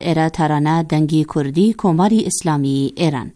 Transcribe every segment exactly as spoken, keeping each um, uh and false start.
ئێرە تارانە دەنگی کوردی کۆماری ئیسلامی ئێران.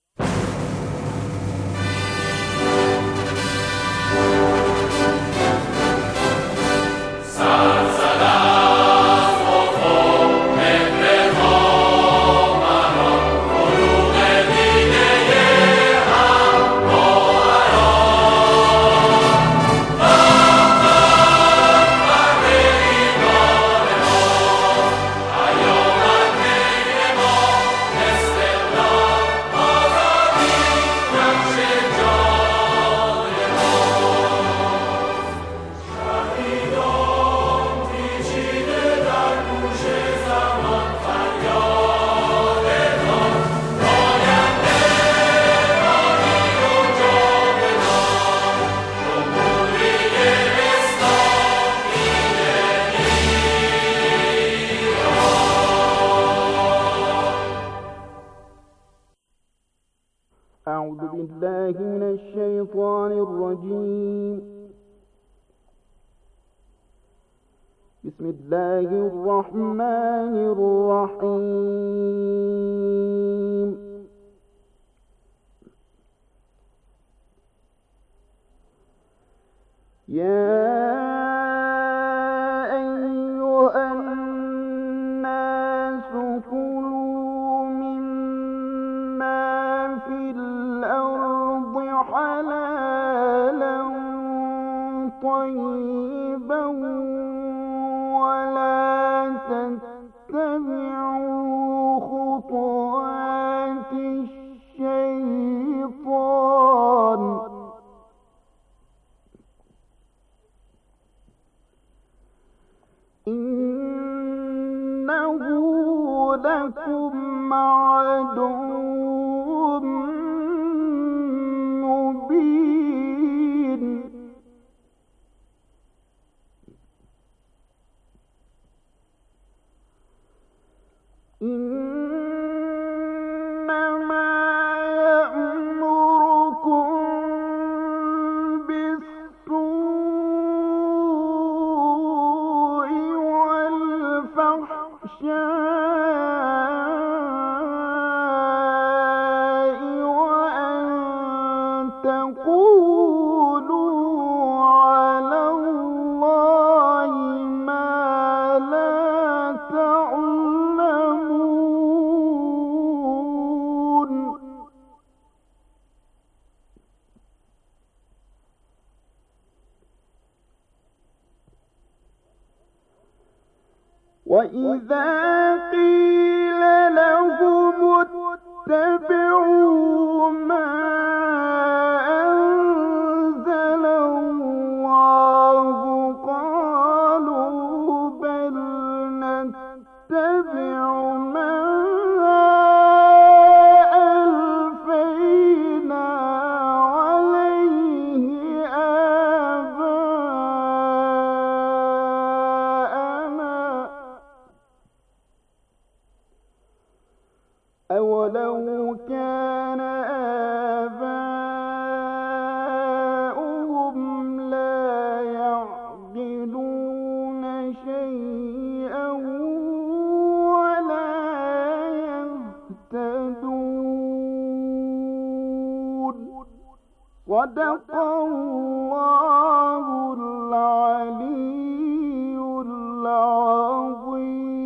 أعوذ بالله من الشيطان الرجيم. بسم الله الرحمن الرحيم. يا أيها الناس كلوا مما في الأرض حلالا طيبا ولا تتبعوا خطوات الشيطان إنه لكم عدو مبين. إنما يأمركم بالسوء والفحشاء وأن تقولوا على الله ما لا تعلمون. وإذا قيل لهم اتبعوا ما أنزل الله قالوا بل نتبع ما ألفينا عليه آباءنا أولو كان آباؤهم لا يعقلون شيئا ولا يهتدون. صدق الله العلي العظيم.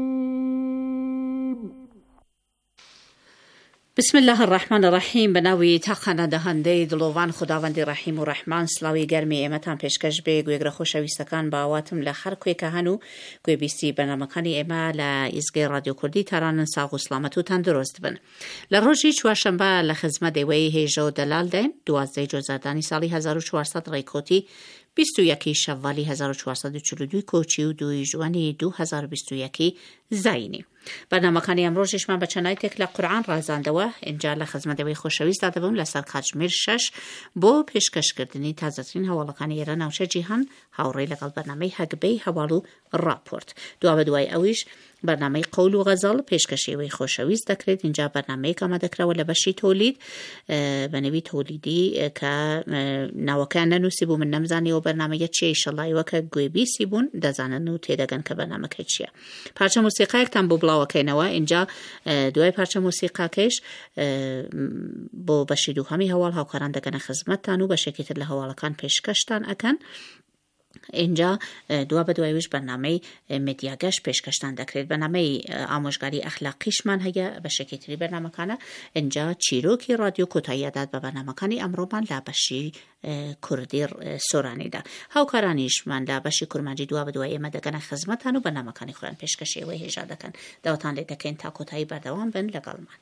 بسم الله الرحمن الرحیم. به نوی تاقانه دهنده دلوان خداوند رحیم و رحمان سلاوی گرمی ایمتان پیشکش به گویگر خوشویستکان با واتم لخر کوی که هنو گوی بیستی برنامه‌کانی ایما لایزگی رادیو کردی ترانن ساق و سلامت و تندرست بن. لروجی چوارشنبه لخدمت وی هیجو دلال دین دوازده جزردانی سالی هزار و چهارصد ریکوتی بیست و یک شوالی هزار و چهارصد و چهل و دو کوچی و دوی جوانی دو هزار و بیست و یک زاینی. برنامه‌کانی امروزش من بچنای تکل قرآن رازنده و اینجا لخدمت وی خوشویست داده بوم لسر کاتژمیر شش با پیشکش کردنی تازه‌ترین حواله‌کانی ایران و جهان هاوری لگل برنامه هگبی حوالو راپورت. دو به دوای اویش برنامه قول و غزل پێشکەشێوەی خۆشەویست دەکرێت. اینجا بەرنامەیەک ئامادەکراوە لە بەشی تۆلید بەنەوی تۆلیدی کە ناوەکان نەنووسی بوو، من نەمزانیەوە بەرنامەیە چیە، ئیشەڵای وەکە گوێبیسی بوون دەزانن و تێدەگەن کە بەرنامەکەی چییە. پارچە موسیقایەکتان بۆ بڵاوەکەینەوە. اینجا دوای پارچە موسیقاکەش بۆ بەشی دووهەمی هەواڵ هاوکاران دەگەنە خزمەتتان و بەشێکی تر لە هەواڵەکان پێشکەشتان ئەکەن. اینجا دوا بە دوایویش بەرنامەی مێدیاگەشت پێشکەشتان دەکرێت. بەرنامەی ئامۆژگاری ئەخلاقیشمان هەیە بەشێکی تری بەرنامەکانە. اینجا چیرۆکی رادیۆ کۆتاییەدات بە بەرنامەکانی ئەمڕۆمان لە بەشی کوردی سۆرانیدا. هاوکارانیشمان لە بەشی کورمانجی دوا بە دوای ئێمە دەگەنە خزمەتتان و بەرنامەکانی خۆیان پێشکەشێوەی هێژا دەکەن. داواتان لێ دەکەین تا کۆتایی بەردەوام بن لەگەڵمان.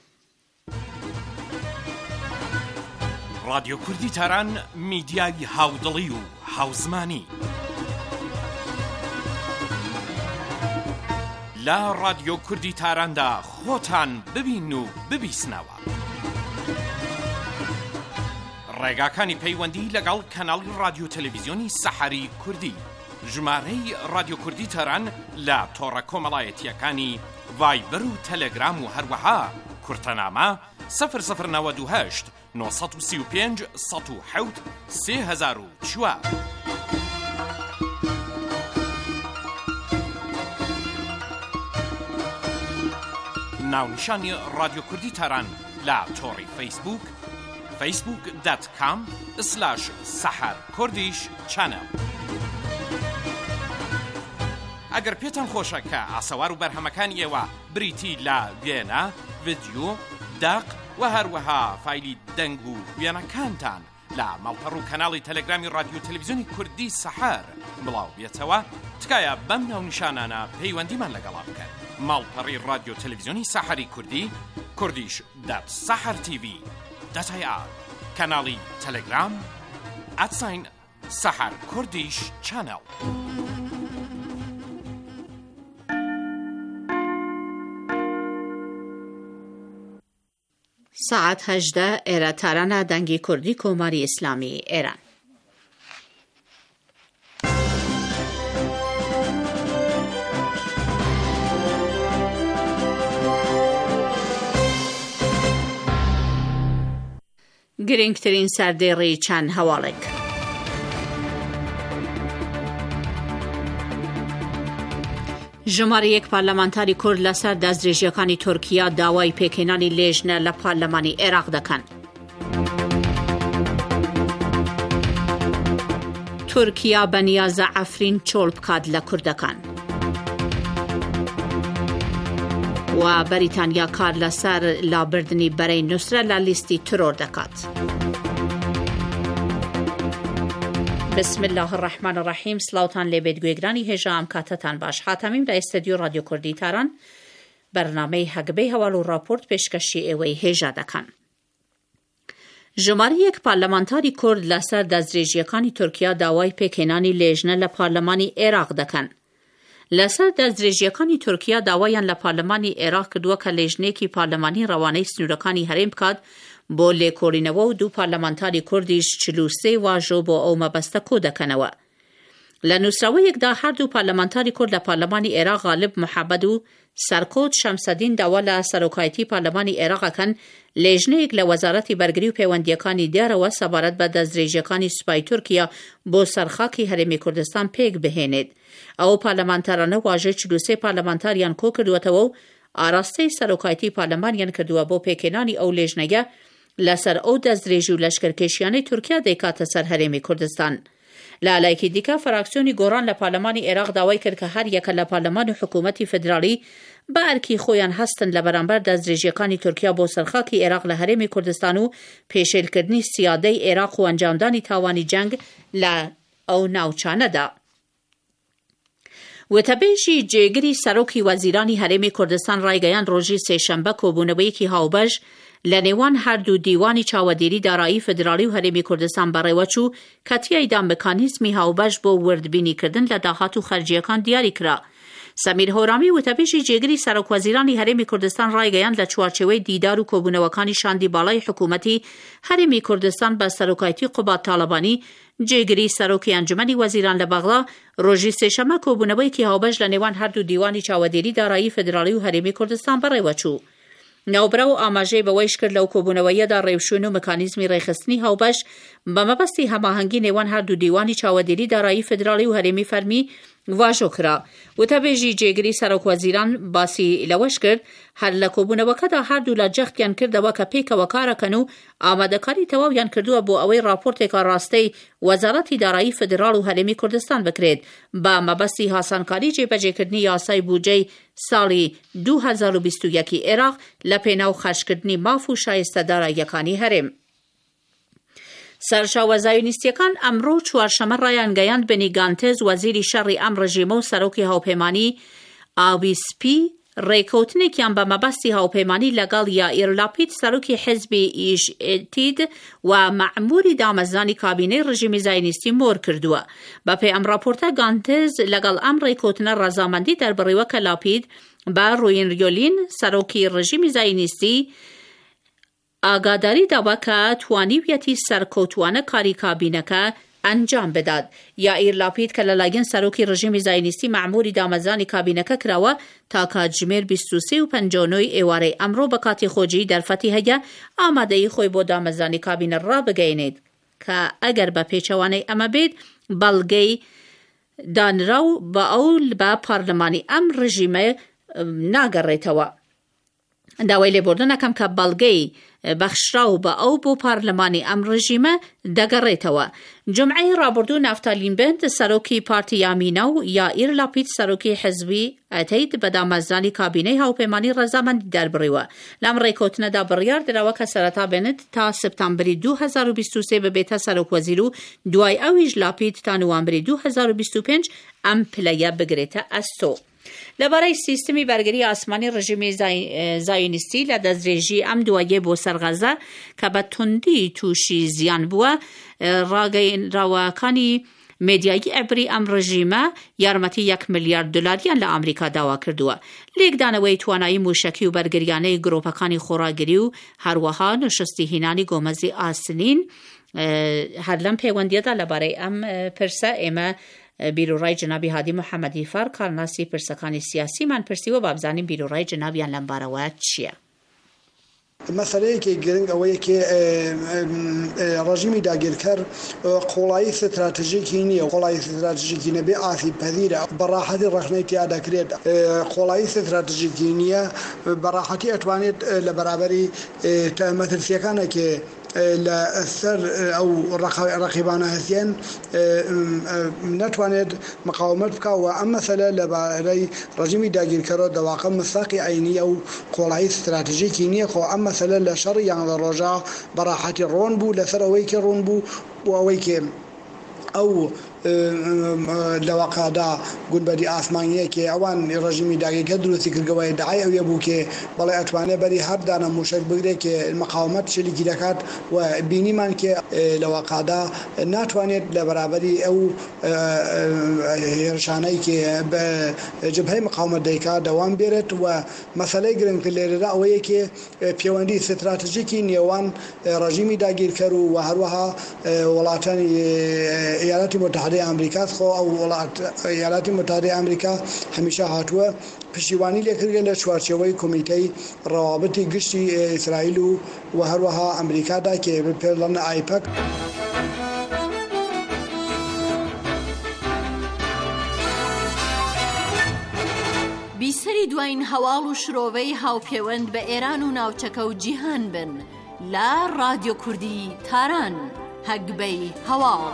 رادیۆ کوردی تاران میدیای هاودڵی و هاوزمانی لە رادیۆ کوردی تاراندا خۆتان ببین و ببیسنەوە. ڕێگاکانی پەیوەندی لەگەڵ کەناڵی رادیۆ تەلەڤیزیۆنی سەحەری کوردی، ژمارەی رادیۆ کوردی تاران لە تۆڕە کۆمەڵایەتیەکانی ڤایبەر و تەلەگرام و هەروەها کورتەنامە صفر صفر نود و هشت نه سی و پنج صد و حوت سه هزار و چوار. ناونیشانی رادیۆ کوردی تاران لە تۆڕی فەیسبوک فەیسبوک دات کام سلاش سەحەر کوردیش چەنەڵ. ئەگەر پێتان خۆشە کە ئاسەوار و بەرهەمەکانی ئێوە بریتی لە وێنە، ڤیدیۆ، داق و هەروەها فایلی دەنگ و وێنەکانتان لە ماڵپەڕ و کەناڵی تەلەگرامی رادیۆ تەلەڤیزیۆنی کوردی سەحەر بڵاو بێتەوە، تکایە بەم ناونیشانانە پەیوەندیمان لەگەڵا بکەن. ماڵپەڕی رادیۆ تەلەڤیزیۆنی سەحەری کوردی، کوردیش دات سەحەر تیڤی دات ئای ئار، کەناڵی تەلەگرام ئەتساین سەحەر کوردیش چەنەڵ. ساعت هەژدە ئێرە تارانە دەنگی کوردی کۆماری ئیسلامی ئێران. گرنگترین سەردێڕی چەند هەواڵێک. ژمارە یەک پارلەمانتاری کورد لەسەر دەستدرێژیەکانی تورکیا داوای پێکهێنانی لێژنە لە پارلەمانی عێراق دەکەن. تورکیا بەنیازە ئەفرین چۆڵ بکات لە کوردەکان. و بەریتانیا کار لەسەر لابردنی بەرەی نووسرە لە لیستی ترۆر دەکات. بسم الله الرحمن الرحیم. سلاوتان لێبێت گوێگرانی هێژە ئەم کاتەتان باش. حاتەمیم لە ئێستدیۆ رادیۆ کوردی تاران بەرنامەی هەگبەی هەواڵ و راپۆرت پێشکەشی ئێوەی هێژە دەکەن. ژمارە یەک پارلەمانتاری کورد لەسەر دەستدرێژیەکانی تورکیا داوای پێکهێنانی لێژنە لە پارلەمانی عێراق دەکەن. لەسەر دەستدرێژیەکانی تورکیا داوایان لە پارلەمانی عێراق کردووە کە لێژنێکی پارلەمانی ڕەوانەی سنوورەکانی هەرێم بکات بۆ لێکۆڵینەوە و دوو پارلەمانتاری کوردیش چل و سێ واژۆ بۆ ئەو مەبەستە کۆ دەکەنەوە. لە نووسراوەیەکدا هەردوو پارلەمانتاری کورد لە پارلەمانی عێراق غالب محەممەد و سەرکۆت شەمسەدین داوا لە سەرۆکایەتی پارلەمانی عێراقەکەن لێژنەیەک لە وەزارەتی بەرگری و پەیوەندیەکانی دیارەوە سەبارەت بە دەستدرێژیەکانی سوپای تورکیا بۆ سەرخاکی هەرێمی کوردستان پێک بهێنێت. ئەو پارلەمانتارانە واژەی چل و سێ پارلەمانتاریان کۆ کردووەتەوە و ئاراستەی سەرۆکایەتی پارلەمانیان کردووە بۆ پێکهێنانی ئەو لێژنەیە لەسەر ئەو دەستدرێژی و لەشکرکێشیانەی تورکیا دەیکاتە سەر هەرێمی کوردستان. لە لایەکی دیکە فراکسیۆنی گۆڕان لە پارلەمانی عێراق داوای کرد کە هەر یەکە لە پارلەمان و حکوومەتی فدرالی بە ئەرکی خۆیان هەستن لە بەرامبەر دەستدرێژیەکانی تورکیا بۆ سەرخاکی عێراق لە هەرێمی کوردستان و پێشێلکردنی سیادەی عێراق و ئەنجامدانی تاوانی جەنگ لە ئەو ناوچانەدا. وتەبێژی جێگری سەرۆکی وەزیرانی هەرێمی کوردستان ڕایگەیان ڕۆژی سێشەمبە کۆبوونەوەیەکی هاوبەش لە نێوان هەردوو دیوانی چاوەدێری دارایی فدرالی و هەرێمی کوردستان بەڕێوەچوو کە تیایدا مکانیزمی هاوبەش بۆ وردبینیکردن لە داهات و خەرجیەکان دیاری کرا. سەمیر هۆرامی وتەبێژی جێگری سەرۆکوەزیرانی هەرێمی کوردستان ڕایگەیاند لە چوارچێوەی دیدار و کۆبوونەوەکانی شاندی باڵای حکوومەتی هەرێمی کوردستان بە سەرۆکایەتی قوبات تاڵەبانی جێگری سەرۆکی ئەنجومەنی وەزیران لە بەغڵا ڕۆژی سێشەمە کۆبوونەوەیەکی هاوبەش لە نێوان هەردوو دیوانی چاوەدێری دارایی فێدراڵی و هەرێمی کوردستان بەڕێوەچوو. ناوبرا و ئاماژەی بەوەیش کرد لەو کۆبوونەوەیەدا ڕێوشوێن و مەکانیزمی ڕێخستنی هاوبەش بە مەبەستی هەماهەنگی نێوان هەردوو دیوانی چاوەدێری دارایی فێدراڵی و هەرێمی فەرمی واژۆ کرا. وتەبێژی جێگری سەرۆکوەزیران باسی لەوەش کرد هەر لە کۆبوونەوەکەدا هەردوو لە جەختیان کردەوە کە پێکەوە کارەکەن و ئامادەکاری تەواویان کردووە بۆ ئەوەی راپۆرتێکە ڕاستەی وەزارەتی دارایی فێدراڵ و هەرێمی کوردستان بکرێت بە مەبەستی هاسانکاری جێبەجێکردنی یاسای بودجەی ساڵی دوو هەزار و بیست و یەک عێراق لە پێناو خەشکردنی ماف و شایستە داراییەکانی هەرێم. سەرچاوە زایۆنیستیەکان ئەمڕۆ چوارشەمە ڕایان گەیاند بنی گانتێز وەزیری شەڕی ئەم ڕژیمە و سەرۆکی هاوپەیمانی ئاویسپی ڕێکەوتنێکیان بە مەبەستی هاوپەیمانی لەگەڵ یائیر لاپید سەرۆکی حیزبی ئیشئتید و مەعموری دامەزانی کابینەی ڕژیمی زایۆنیستی مۆر کردووە. بەپێی ئەم راپۆرتە گانتێز لەگەڵ ئەم ڕێکەوتنە ڕەزامەندی دەربڕیوە کە لاپید بە ڕۆینریۆلین سەرۆکی ڕژیمی زایۆنیستی ئاگاداری داوە کە توانیویەتی سەرکەوتوانە کاری کابینەکە ئەنجام بدات. یائیر لاپید کە لەلایەن سەرۆکی ڕژیمی زایۆنیستی مەعموری دامەزانی کابینەکە کراوە تا کاتژمێر بیست و سێ و پەنجا و نۆ ئێوارەی ئەمڕۆ بە کاتی خۆجی دەرفەتی هەیە ئامادەی خۆی بۆ دامەزانی کابینە ڕابگەینێت کە ئەگەر بە پێچەوانەی ئەمە بێت بەڵگەی دانراو بە ئەو بە پارلەمانی ئەم ڕژیمە ناگەڕێتەوە. داوای لێبوردنەکەم کە بەڵگەی بەخشراو بە ئەو بۆ پارلەمانی ئەم ڕژیمە دەگەڕێتەوە. جمعەی ڕابردوو نافتالین بند سەرۆکی پارتی یامینە و یائیر لاپید سەرۆکی حزبی ئەتەید بە دامەزانی کابینەی هاوپەیمانی ڕەزامەندی دەربڕیوە. لەم ڕێکەوتنەدا بڕیار درراوە کە سەرەتا بێنێت تا سپتامبری دوو هەزار و بیست و سێ ببێتە سەرۆکوەزیر و دوای ئەویش لاپید تا نوامبری دوو هەزار و بیست و پێنج ئەم پلەیە بگرێتە ئەستۆ. لەبارەی سیستمی بەرگری ئاسمانی ڕژیمی زایۆنیستی لە دەستدرێژی ئەم دواییە بۆ سەرغەزە کە بە توندی تووشی زیان بووە، ڕاگەیەنراوەکانی مێدیایی ئەبری ئەم ڕژیمە یارمەتی یەک ملیارد دلاریان لە ئەمریکا داوا کردووە. لێکدانەوەی توانایی موشەکی و بەرگریانەی گرۆپەکانی خۆراگری و هەروەها نشستی هینانی گۆمەزی ئاسنین هەر لەم پەیوەندیەدا لەبارەی ئەم پرسە ئێمە بیرۆڕای جنابی هادی محەممەدی فار کارناسی پرسەکانی سیاسیمان پرسیوە با بزانین بیرۆڕای جنابیان لەم بارەوە چییە. مەسەلەیەکی گرنگ ئەوەیە کە ڕژیمی داگیرکەر قوڵایی ستراتژیکی نییە، قوڵایی ستراتژیکی نەبێ ئافی پەذیرە، بەڕاحەتی ڕەخنەی تیا دەکرێت. قوڵایی ستراتژیکی نییە بەڕاحەتی ئەتوانێت لە بەرابەری مەترسیەکانێکێ لە سەر ئەو ڕقیبانە هەسیێن نەتوانێت مقاومەت بکەوە. ئەم مەسەلە لەبارەی ڕژیمی داگیرکەرەوە دەواقع مستاقی عینیە و قۆڵایی ستراتژیکی نییە. خۆ ئەم مەسەلە لە شەڕی یان لە ڕۆژە بەڕاحەتی ڕۆن بوو لەسەر ئەوەی کە ڕوون بوو و ئەوەی کێ ئەو لەواقعدا گونبەری ئاسمانیەکێ ئەوان ڕژیمی داگیرکە دروستی کردەوەی داعای ئەوێ بوو کێ بەڵێ ئەتوانێت بەری هەردانە موشک بگرێت کە مقاومەت شلیکی دەکات و بینیمان کێ لەواقعدا ناتوانێت لە بەرابەری ئەو هێرشانەی کێ بە جبهەی مقاومەت دەیکات دەوام بێرێت. و مەسەلەی گرنگتر لێرەدا ئەوەیە کێ پەیوەندی ستراتژیکی نێوان ڕژیمی داگیرکەر و هەروەها وڵاتانی ایالتی متحده ئەمریکا خۆ ئەو وڵات ایالتی متحده ئەمریکا هەمیشە هاتووە پشتیوانی لێکردە لە چوارچێوەی کۆمیتەی ڕەوابەتی گشتی ئیسرائیل و و هەروەها ئەمریکادا کە پێڵەن ئایپەک. بیسەری دوایین هەواڵ و شرۆڤەی هاوپەیوەند بە ئێران و ناوچەکە و جیهان بن لە ڕادیۆ کوردی تاران هەگبەی هەواڵ.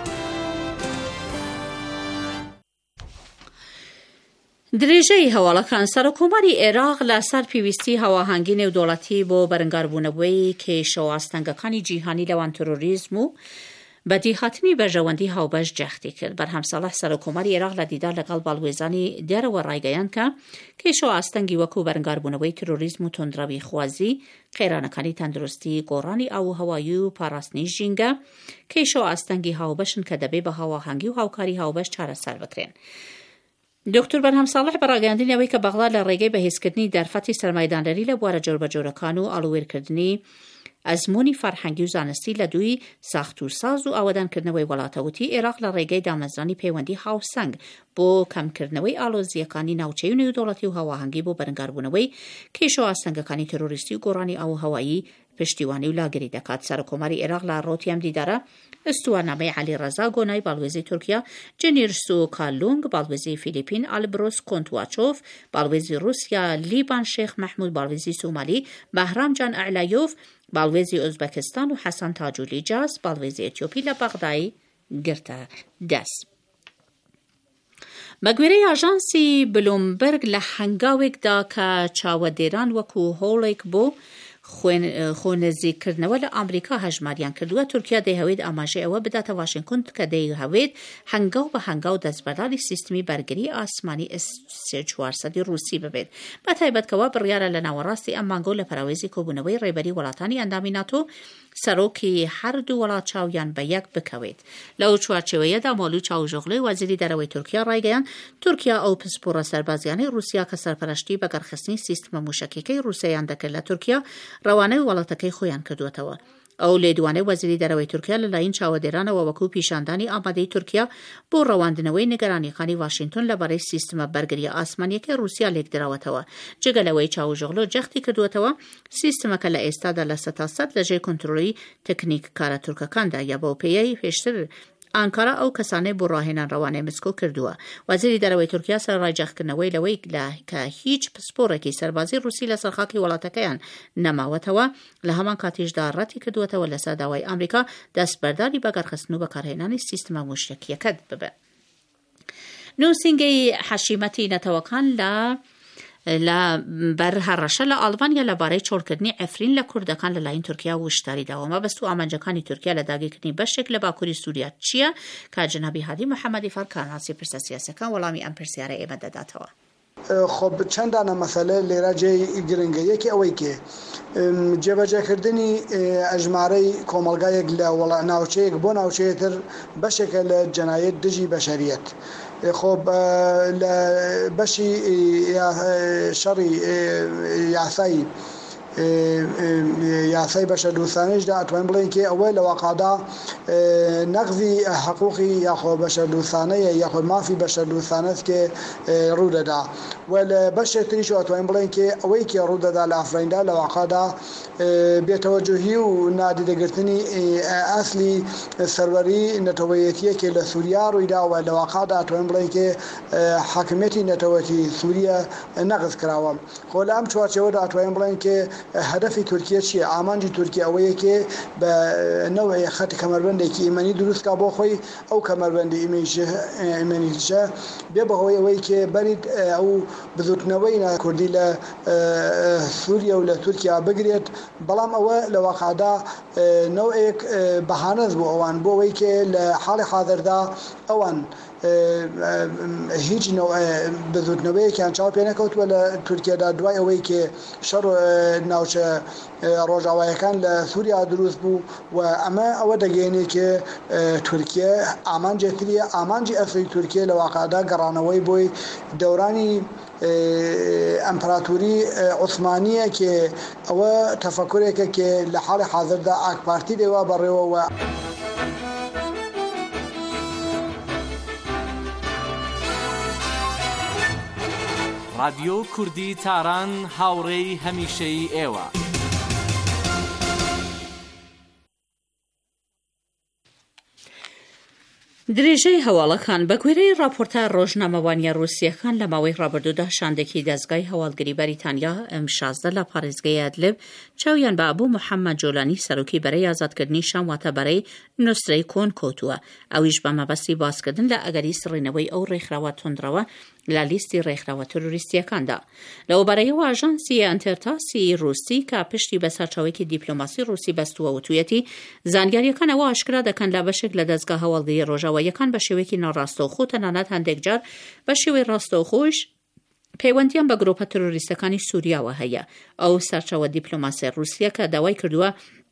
درێژەی هەواڵەکان سەرۆکۆماری عێراق لەسەر پێویستی هەواهەنگی نێودوڵەتی بۆ بەرەنگاربوونەوەی کێشە و ئاستەنگەکانی جیهانی لەوان تۆرۆریزم و بەدیهاتنی بەژەوەندی هاوبەش جەختی کرد. بەرهەم ساڵح سەرۆکۆماری عێراق لە دیدار لەگەڵ باڵوێزانی دیارەوە ڕایگەیان کە کێشە و ئاستەنگی وەکو بەرەنگاربوونەوەی تۆرۆریزم و تۆندراوی خوازی، قێرانەکانی تەندروستی، گۆڕانی ئاو و هەوایی و پاراستنی ژینگە کێشە و ئاستەنگی هاوبەشن کە دەبێ بە هەواهەنگی و هاوکاری هاوبەش چارەسەر بکرێن. دکتۆر بەرهەم ساڵح بەڕاگەاندنی ئەوەی کە بەغڵا لە ڕێگەی بەهێزکردنی دەرفەتی سەرمایدانەری لە بوارە جۆربەجۆرەکان و ئاڵوێرکردنی ئەزمموی فەرهەنگی و زانستی لە دووی ساخت و ساز و ئاوەدانکردنەوەی وڵاتەوتی عێراق لە ڕێگەی دامەزرانی پەیوەندی هاوسەنگ بۆ کەمکردنەوەی ئالۆزیەکانی ناوچەی و نێودەوڵەتی و هەواهەنگی بۆ بەرگاربوونەوەی کێشە و ئاستەنگەکانی تەرۆریستی و گۆڕانی ئاو هەوایی پشتیوانی و لاگەری دەکات. سەرۆکۆماری عێراق لە ڕۆتی ئەم دیدارە ئەستوانامەی عەلی ڕەزا گۆنای باڵوێزی تورکیا، جنیرسو کالونگ باڵوێزی فیلیپین، ئالبرۆس کۆنتواچۆف باڵوێزی رووسیا، لیبان شێخ مەحمود باڵوێزی سومالی، بەهرام جان ئەعلایۆف باڵوێزی ئۆزبەکستان و حەسەن تاجولی جاز باڵوێزی ئەتیۆپی لە بەغدای گرتە دەست. بەگوێرەی ئاژانسی بلومبەرگ لە هەنگاوێکدا کە چاوەدێران وەکو هۆڵێک بۆ خۆنزیکردنەوە لە ئەمریکا هەژماریان کردووە، تورکیا دەیهەوێت ئاماژەی ئەوە بداتە واشنگتن کە دەیهەوێت هەنگاو بە هەنگاو دەستبەرداری سیستمی بەرگری ئاسمانی ئێس چوارسەد رووسی ببێت. بە تایبەتکەوە بڕیارە لە ناوەڕاستی ئەم مانگۆ لە پەراوێزی کۆبوونەوەی ڕێبەری وڵاتانی ئەندامی ناتۆ سەرۆکی هەردوو وڵات چاویان بە یەک بکەوێت. لەو چوارچێوەیەدا مۆلوی چاوژۆغڵی وەزیری دەرەوەی تورکیا ڕایگەیان تورکیا ئەو پسپۆرە سەربازیانەی رووسیا کە سەرپەرشتی بەگەڕخستنی سیستمە موشکیەکەی رووسیایان دەکرد لە تورکیا ڕەوانەی وڵاتەکەی خۆیان کردوێتەوە. ئەو لێدوانەی وەزیری دەرەوەی تورکیا لەلایەن چاوەدێرانەوە وەکو پیشاندانی ئامادەی تورکیا بۆ ڕەواندنەوەی نیگەرانیەکانی واشنگتن لەبارەی سیستمە بەرگریە ئاسمانیەکەی رووسیا لێکدراوەتەوە. جگەلەوەی چاوژۆغڵۆ جەختی کردوێتەوە سیستمەکە لە ئێستادا لە سەد تا سەد لەژێر کۆنتڕۆلی تەکنیک کارە تورکەکاندا یا بۆ پێیەی پێشتر ئانکارا ئەو کەسانەی بۆ ڕاهێنان ڕەوانەی مسکۆ کردووە. وەزیری دەرەوەی تورکیا سەرڕایجەخکردنەوەی لەوەی کە هیچ پسپۆڕێکی سەربازی رووسی لە سەرخاکی وڵاتەکەیان نەماوەتەوە لە هەمان کاتیشدا ڕەتی کردوێتەوە لەسەر داوای ئەمریکا دەستبەرداری بەگەڕخستن و بەکارهێنانی سیستمە موشکیەکە ببێت. نووسینگەی حەشیمەتی نەتەوەکان لە لە بەرهەڕەشە لە ئەڵمانیا لەبارەی چۆڵکردنی ئەفرین لە کوردەکان لەلایەن تورکیا وشتاری داوە. مەبەست و ئامانجەکانی تورکیا لە داگیرکردنی بەشێک لە باکووری سووریا چییە؟ کە جەنابی هادی محەممەدی فەرکاناسی پرسە سیاسەکان وەڵامی ئەم پرسیارە ئێمە دەداتەوە. خۆ چەندانە مەسەلە لێرە جێی گرنگە. یەکی ئەوەی کێ جێبەجێکردنی ئەژمارەی کۆمەلگایەک لە ناوچەیەک بۆ ناوچەیەتر بەشێکە لە جەنایەت دژی بەشەریەت. خۆ لە بەشی شەڕی یاسایی یاسای بەشە دووسانەیشدا ئەتوانین بڵێن کە ئەوە لە واقعدا نەقضی حقوقی یاخۆ بەشە دووسانەیە یاخۆ مافی بەشە دووسانەت کە ڕوودەدا و لە بەشێکتریش ئەتوانین بڵێن کە ئەوەی کە ڕوودەدا لە ئەفریندا لە واقعدا بێتەوەجهی و نادیدەگرتنی ئەسلی سەروەری نەتەوەیەتیەکێ لە سووریا ڕوویداوە لە واقعدا ئەتوانین بڵێن کە حاکمیەتی نەتەوەتی سووریا نەقض کراوە. خۆ لە ئەم چوارچێوەدا ئەتوانین بڵێن کە هەدەفی تورکیا چییە؟ ئامانجی تورکیا ئەوەیە کە بە نەوەی خەتی کەمەربەندێکی ئیمەنی دروستکا بۆ خۆی ئەو کەمەربەندی ئیمەنیشە بێ بەهۆی ئەوەی کە بەریت ئەو بزوتنەوەی کوردی لە سووریا و لە تورکیا بگرێت، بەڵام ئەوە لە واقعدا نەوەیەک بەهانەز بوو ئەوان بۆ ئەوەی کە لە حاڵی حاضردا ئەوان هیچ بزوتنەوەیەکیان چاو پێ نەکەوتووە لە تورکیادا دوای ئەوەی کە شەڕ ناوچە ڕۆژاوایەکان لە سووریا دروست بوو و ئەمە ئەوە دەگەێنێت کە تورکیا ئامانجێتریە ئامانجی ئەسری تورکیا لە واقعدا گەڕانەوەی بۆی دەورانی ئەمپراتوری عوسمانیە کە ئەوە تەفەکورێکە کە لە حاڵی حاضردا ئاکپارتی دێوا بەڕێوەوە. رادیۆ کوردی تاران هاوڕێی هەمیشەی ئێوە. درێژەی هەواڵەکان بە گوێرەی راپۆرتە ڕۆژنامەوانیە رووسیەکان لە ماوەی ڕابردوودا شاندێکی دەستگای هەواڵگری بەریتانیا ئەم شازدە لە پارێزگای ئەدلب چاویان بە ئەبوو محەممەد جۆلانی سەرۆکی بەرەی ئازادکردنی شام واتە بەرەی نووسرەی کۆن کۆتووە. ئەویش بە مەبەستی باسکردن لە ئەگەری سڕینەوەی ئەو ڕێکخراوە تۆندرەوە لە لیستی ڕێکخراوە تۆریستیەکاندا. لەوبارەیەوە ئاژانسی ئەنتەرتاسی رووسی کە پشتی بە سەرچاوێکی دیپلۆماسی رووسی بەستووە وتویەتی زانیاریەکانەوە ئاشکرا دەکەن لە بەشێک لە دەستگا هەواڵگری ڕۆژاواییەکان بە شێوەیەکی ناڕاستەوخۆ تەنانەت هەندێک جار بە شێوەی ڕاستەوخۆش پەیوەندیان بە گرۆپە تۆریستەکانی سووریاوە هەیە. ئەو سەرچاوە دیپلۆماسی رووسیە کە داوای کردووە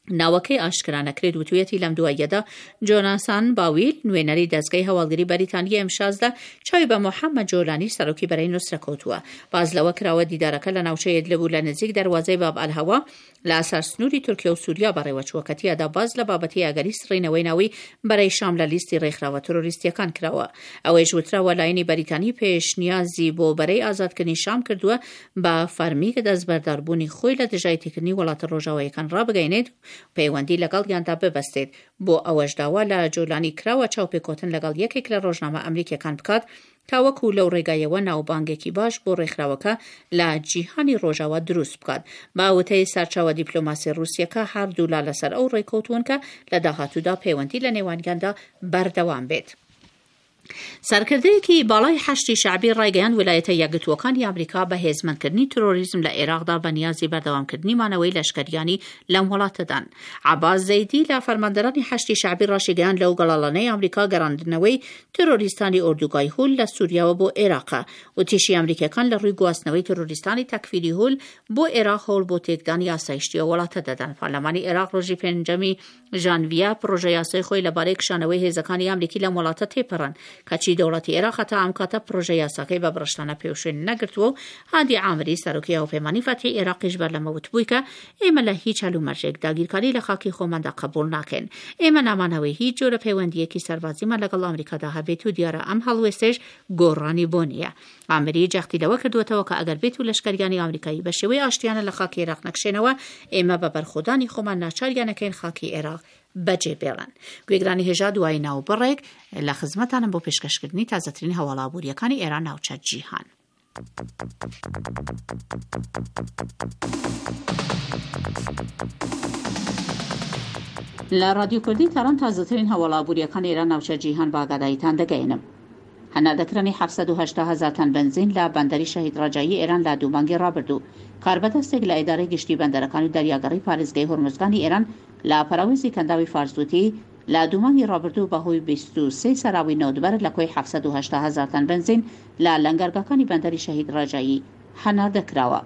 ناوەکەی ئاشکرا نەکرێت و توێتی لەم دواییەدا جۆناسان باویل نوێنەری دەستگای هەواڵگری بەریتانیای ئەم شازدا چاوی بە محەممەد جۆلانی سەرۆکی بەرەی نووسرە کەوتووە. باز لەوە کراوە دیدارەکە لە ناوچەی ئیدلب و لە نزیک دەروازەی باب ئەلهەوا لە ئاسار سنووری تورکیا و سووریا بەڕێوەچووەکەتیەدا باز لە بابەتی ئاگەری سڕینەوەی ناوی بەرەی شام لە لیستی ڕێکخراوە تۆرۆریستیەکان کراوە. ئەوەیش وتراوە لایەنی بەریتانی پێشنیازی بۆ بەرەی ئازادکردنی شام کردووە بە فەرمی کە دەستبەرداربوونی خۆی لە دژای تێکردنی وڵاتە ڕۆژاوایەکان ڕابگەینێت پەیوەندی لەگەڵ یاندا ببەستێت. بۆ ئەوەش داوا لە جۆلانی کراوە چاوپێکۆتن لەگەڵ یەکێک لە ڕۆژنامە ئەمریکیەکان بکات تاوەکو لەو ڕێگایەوە ناوبانگێکی باش بۆ ڕێکخراوەکە لە جیهانی ڕۆژاوە دروست بکات. باوتەی سەرچاوە دیپلۆماسی رووسیەکە هەردوولا لەسەر ئەو ڕێککەوتوون کە لە داهاتوودا پەیوەندی لە نێوانیاندا بەردەوام بێت. سەرکردەیەکی باڵای حەشتی شعبی ڕایگەیان ویلایەتە یەکگرتووەکانی ئەمریکا بە هێزمەندکردنی تۆرۆریزم لە عێراقدا بە نیازی بەردەوامکردنی مانەوەی لەشکریانی لەم وڵاتەدان. عەباس زەیدی لە فەرماندەرانی حەشتی شعبی ڕاشیگەیان لەو گەڵاڵانەی ئەمریکا گەڕاندنەوەی تۆرۆریستانی ئۆردوگای هول لە سووریاوە بۆ عێراقە و تیشی ئەمریکەکان لە ڕووی گواستنەوەی تۆرۆریستانی تەکفیری هول بۆ عێراق هەوڵ بۆ تێکدانی یاسایشتیە وڵاتە دەدەن. پارلەمانی عێراق ڕۆژی پێنجەمی ژانڤیا پرۆژە یاسای خۆی لەبارەی کشانەوەی هێزەکانی ئەمریکی لەم وڵاتە تێپەڕن کەچی دەوڵەتی عێراق تا ئەم کاتە پرۆژە یاساکەی بە بڕشتانە پێوشێن نەگرتووە و هادی عامری سەرۆکی هاوپەیمانی فەتحی عێراقیش بەرلەمە وتبووی کە ئێمە لە هیچ هەلومەرجێک داگیرکاری لە خاکی خۆماندا قبول ناکەین. ئێمە نامانەوەی هیچ جۆرە پەیوەندیەکی سەربازیمان لەگەڵ ئەمریکادا هەبێت و دیارە ئەم هەڵوێستەش گۆڕانی بۆ نییە. ئامری جەختی لەوە کردووەتەوە کە ئەگەر بێت و لەشکریانی ئەمریکایی بە شێوەی ئاشتیانە لە خاکی عێراق نەکشێنەوە ئێمە بە بەرخۆدانی خۆمان ناچاریانەکەین خاکی عێراق بەجێ بێڵن. گوێگرانی هێژا دوای ناو بڕێک لە خزمەتانم بۆ پێشکەشکردنی تازەترین هەواڵابووریەکانی ئێران ناوچە جیهان. لە رادیۆ کوردی تاران تازەترین هەواڵابووریەکانی ئێران ناوچە جیهان باگاداییتان دەگەینم. هەناردەکرانی حەفسەد و هەشتا هەزار تەن بنزین لە بەندەری شەهید ڕەجایی ئێران لە دوومانگی ڕابردوو. کاربەدەستێک لە ئیدارەی گشتی بەندەرەکان و دەریاگەڕی پارێزگای هۆرمزگانی ئێران لە پەراوێزی کەنداوی فارسووتی لە دوومانگی ڕابردوو بەهۆی بیست و سێ سەراوی نەوتبەر لە کۆی حەفسەد و هەشتا هەزار تەن بنزین لە لەنگەرگاکانی بەندەری شەهید ڕەجایی هەناردەکراوە.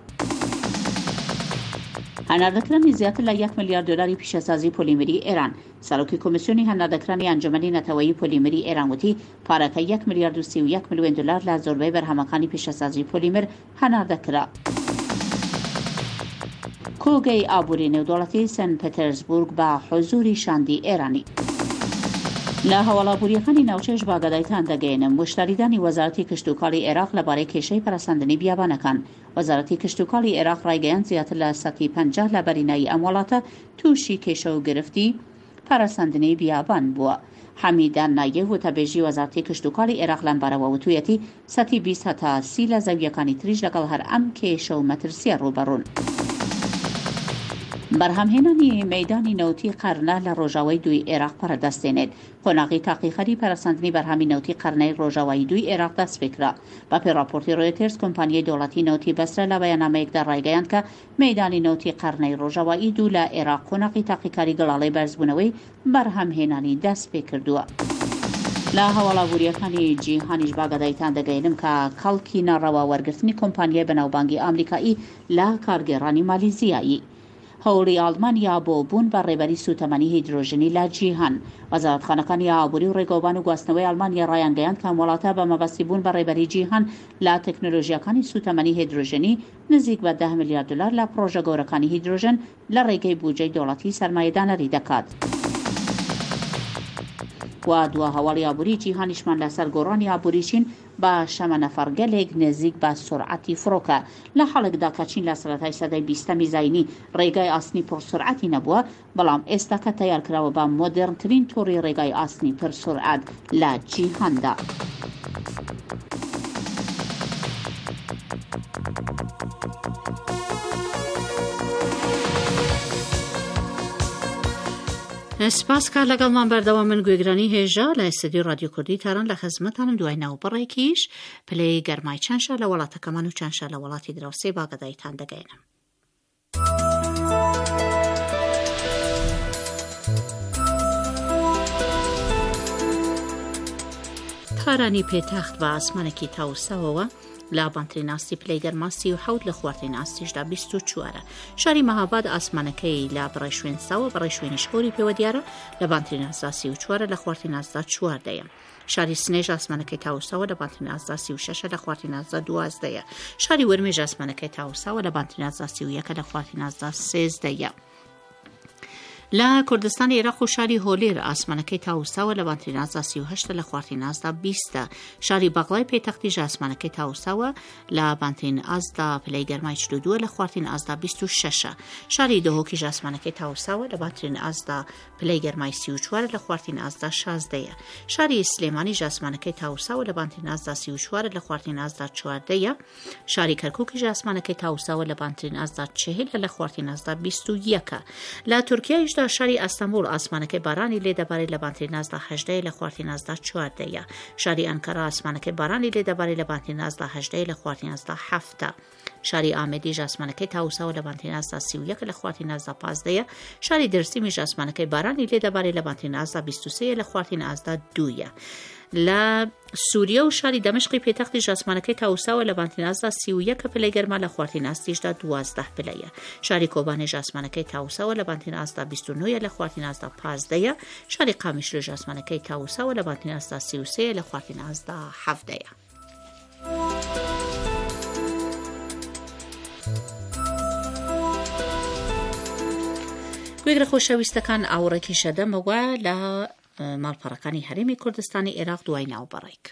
هەناردەکرانی زیاتر لە یەک ملیارد دۆلاری پیشەسازی پۆلیمری ئێران. سەرۆکی کۆمیسیۆنی هەناردەکرانی ئەنجومەنی نەتەوەیی پۆلیمری ئێران وتی پارەکە یەک ملیارد و سی و یەک ملیۆن دلار لە زۆربەی بەرهەمەکانی پیشەسازی پۆلیمر هەناردەکرا. کۆگەی ئابووری نێودوڵەتی سن پێتەرزبورگ بە حوزوری شاندی ئێرانی. لە هەواڵابووریەکانی ناوچەش باگادایتان دەگەێنم وشتاریدانی وەزارەتی کشتوکاڵی عێراق لەبارەی کێشەی پەرەسەندنی بیابانەکان. وەزارەتی کشتوکاڵی عێراق ڕایگەیاند زیاتر لە سەدی پەنجا لە بەرینایی ئەم وڵاتە تووشی کێشە و گرفتی پەرەسەندنی بیابان بووە. حەمیدان نایەف وتەبێژی وەزارەتی کشتوکاڵی عێراق لەم بارەوە وتوویەتی سەدی بیست هەتا سی لە زەویەکانی تریش لەگەڵ هەر ئەم کێشە و مەترسیە ڕوبەڕوون. بەرهەمهێنانی مەیدانی نەوتی قەرنە لە ڕۆژاوای دوی عێراق پەرەدەستێنێت. قۆناغی تاقیخەری پەرەسەندنی بەرهەمی نەوتی قەرنەی ڕۆژاوای دوی عێراق دەست پێکرا. بە پێی راپۆرتی ڕۆیترز کۆمپانیای دەوڵەتی نەوتی بەسرە لە بەیاننامەیەکدا ڕایگەیاند کە مەیدانی نەوتی قەرنەی ڕۆژاوایی دوو لە عێراق قۆناغی تاقیکاری گەڵاڵەی بەرزبوونەوەی بەرهەمهێنانی دەست پێ کردووە. لە هەواڵابووریەکانی جیهانیش باگادایتان دەگەێنم کە کەڵکی ناڕەوا وەرگرتنی کۆمپانیای بەناوبانگی ئامریکایی لە کارگێڕانی مالیزیایی. هەوڵی ئالمانیا بۆ بوون بە ڕێبەری سوتەمەنی هیدرۆژنی لە جیهان. وەزارەتخانەکانی ئابووری و ڕێگەوبان و گواستنەوەی ئەڵمانیا ڕایانگەیاند کە وڵاتە بە مەبەستی بوون بە ڕێبەری جیهان لە تەکنۆلۆژیەکانی سوتەمەنی هیدرۆژنی نزیک بە ده میلیارد دلار لە پرۆژە گەورەکانی هیدرۆژن لە ڕێگەی بودجەی دەوڵەتی سەرمایەدانەری دەکات. و دووە هەواڵی ئابووری جیهانیشمان لەسەر گۆڕانی ئابووری چین بە شەمەنەفەرگەلێک نزیک بە سورعەتی فڕۆکە. لە حاڵێکدا کە چین لە سەرەتای سەدەی بیستەمی زاینی ڕێگای ئاسنی پڕسورعەتی نەبووە، بەڵام ئێستا کە تەیارکراوە بە مۆدێرنترین تۆڕی ڕێگای ئاسنی پرسورعەت لە جیهاندا. سپاس کار لەگەڵمان بەردەوام من گوێگرانی هێژا لە ئێستدیۆ رادیۆ کوردی تاران لە خزمەتانم دوای ناوبڕێکیش پلەی گەرمای چەندشە لە وڵاتەکەمان و چەندشە لە وڵاتی دراوسێ باگەدایتان دەگەینم. تارانی پێتەخت بە ئاسمانێکی تاوساوەوە لا بانتریناستی پلیگەرماسی و حەوت لە خواردناسیشدا بیست و چوارە. شاری مەهاباد ئاسمانەکەی لا بڕێ شوێنساوە بەڕێ شوێنی شۆری پێوە دیارە لە بانتریناسدا سی و چوارە لە خواردناسدا چواردەیە. شاری سنێژ ئاسمانەکەی تاوساوە لە بانتریناسدا سی و شەشە لە خواردناسدا دوازدەیە. شاری وەرمێژ ئاسمانەکەی تاوساوە لە بانتریناسدا سی و یەکە لە خواردناسدا سێزدەیە. لە کوردستانی عێراق و شاری هۆلێر ئاسمانەکەی تاوساوە لە بانتریناسدا سی و هەشتە لە خواردناسدا بیستە. شاری بەغڵای پێتەختیش ئاسمانەکەی تاوساوە لە بانتریناسدا پلەی گەرمای چل و دووە لە خواردناسدا بیست و شەشە. شاری دهۆکیش ئاسمانەکەی تاوساوە لە بانتریناسدا پلەی گەرمای سی و چوارە لە خواردناسدا شازدەیە. شاری سلێمانیش ئاسمانەکەی تاوساوە لە بانتریناسدا سی و چوارە لە خواردناسدا چواردەیە. شاری کەرکووکیش ئاسمانەکەی تاوساوە لە بانتریناسدا چهلە لە خواردناسدا بیست و یەکە. لە تورکیایش شاری ئەستەمبول ئاسمانەکەی بارانی لێ دەبارێت لە بانتریناسدا هەژدەیە لە خواردناسدا چواردەیە. شاری ئەنکەرا ئاسمانەکەی بارانی لێ دەبارێت لە بانتریناسدا هەژدەیە لە خواردناسدا هەفتە. شاری ئامێدیش ئاسمانەکەی تاوساوە لە بانتریناسدا سی و یەکە لە خواردناسدا پازدەیە. شاری دەرسیمیش ئاسمانەکەی بارانی لێ دەبارێت لە بانتریناسدا بیست و سێیە لە خواردناسدا دوویە. لە سووریا و شاری دەمەشقی پێتەختی ئاسمانەکەی تاوساوە لە بانتریناسدا سی و یەکە پلەی گەرما لە خواردناسیشدا دوازدە پلەیە. شاری کۆبانێژ ئاسمانەکەی تاوساوە لە بانتریناسدا بیست و نۆیە لە خواردناسدا پازدەیە. شاری قامیشلۆژ ئاسمانەکەی تاوساوە لە بانتریناسدا سی و سێیە لە خواردناسدا هەفتەیە. گوێگرە خۆشەویستەکان ئاوڕێکی شەدەمەوە لە ماڵپەڕەکانی هەرێمی کوردستانی عێراق دوای ناوبەڕێک.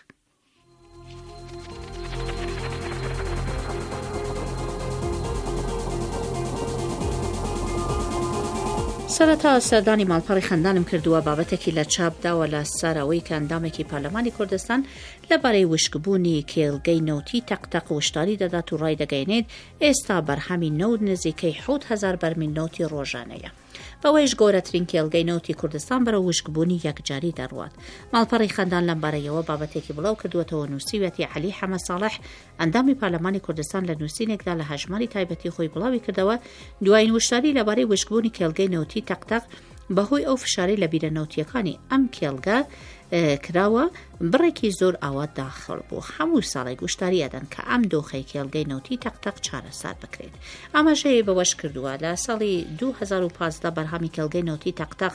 سەرەتا سەردانی ماڵپەڕی خەندانم کردووە بابەتێکی لە چاپداوە لە سەرەوەی کە ئەندامێکی پارلەمانی کوردستان لەبارەی وشکبوونی کێڵگەی نەوتی تەقتەق وشتاری دەدات و ڕای دەگەیەنێت ئێستا بەرهەمی نەوت نزیکەی حوت هەزار بەرمیل نەوتی ڕۆژانەیە. بەوەیش گۆرەترین کێڵگەی نەوتی کوردستان بەرە وشکبوونی یەکجاری دەڕوات. ماڵپەڕی خەندان لەم بارەیەوە بابەتێکی بڵاو کردووەتەوە. نووسیوەتی عەلی حەمە ساڵح ئەندامی پارلەمانی کوردستان لە نووسینێکدا لە هەژماری تایبەتی خۆی بڵاوی کردەوە دوایین وشتاری لەبارەی وشکبوونی کێڵگەی نەوتی تەقتەق بەهۆی ئەو فشاری لە بیرە نەوتیەکانی ئەم کێڵگە کراوە بڕێکی زۆر ئاوا داخڵ بوو. هەموو ساڵی گوشتاری ئەدەن کە ئەم دۆخەی کێڵگەی نەوتی تەقتەق چارەسەر بکرێت. ئاماژەیە بەوەش کردووە لە ساڵی دوو هەزار و پانزدە بەرهەمی کێڵگەی نەوتی تەقتەق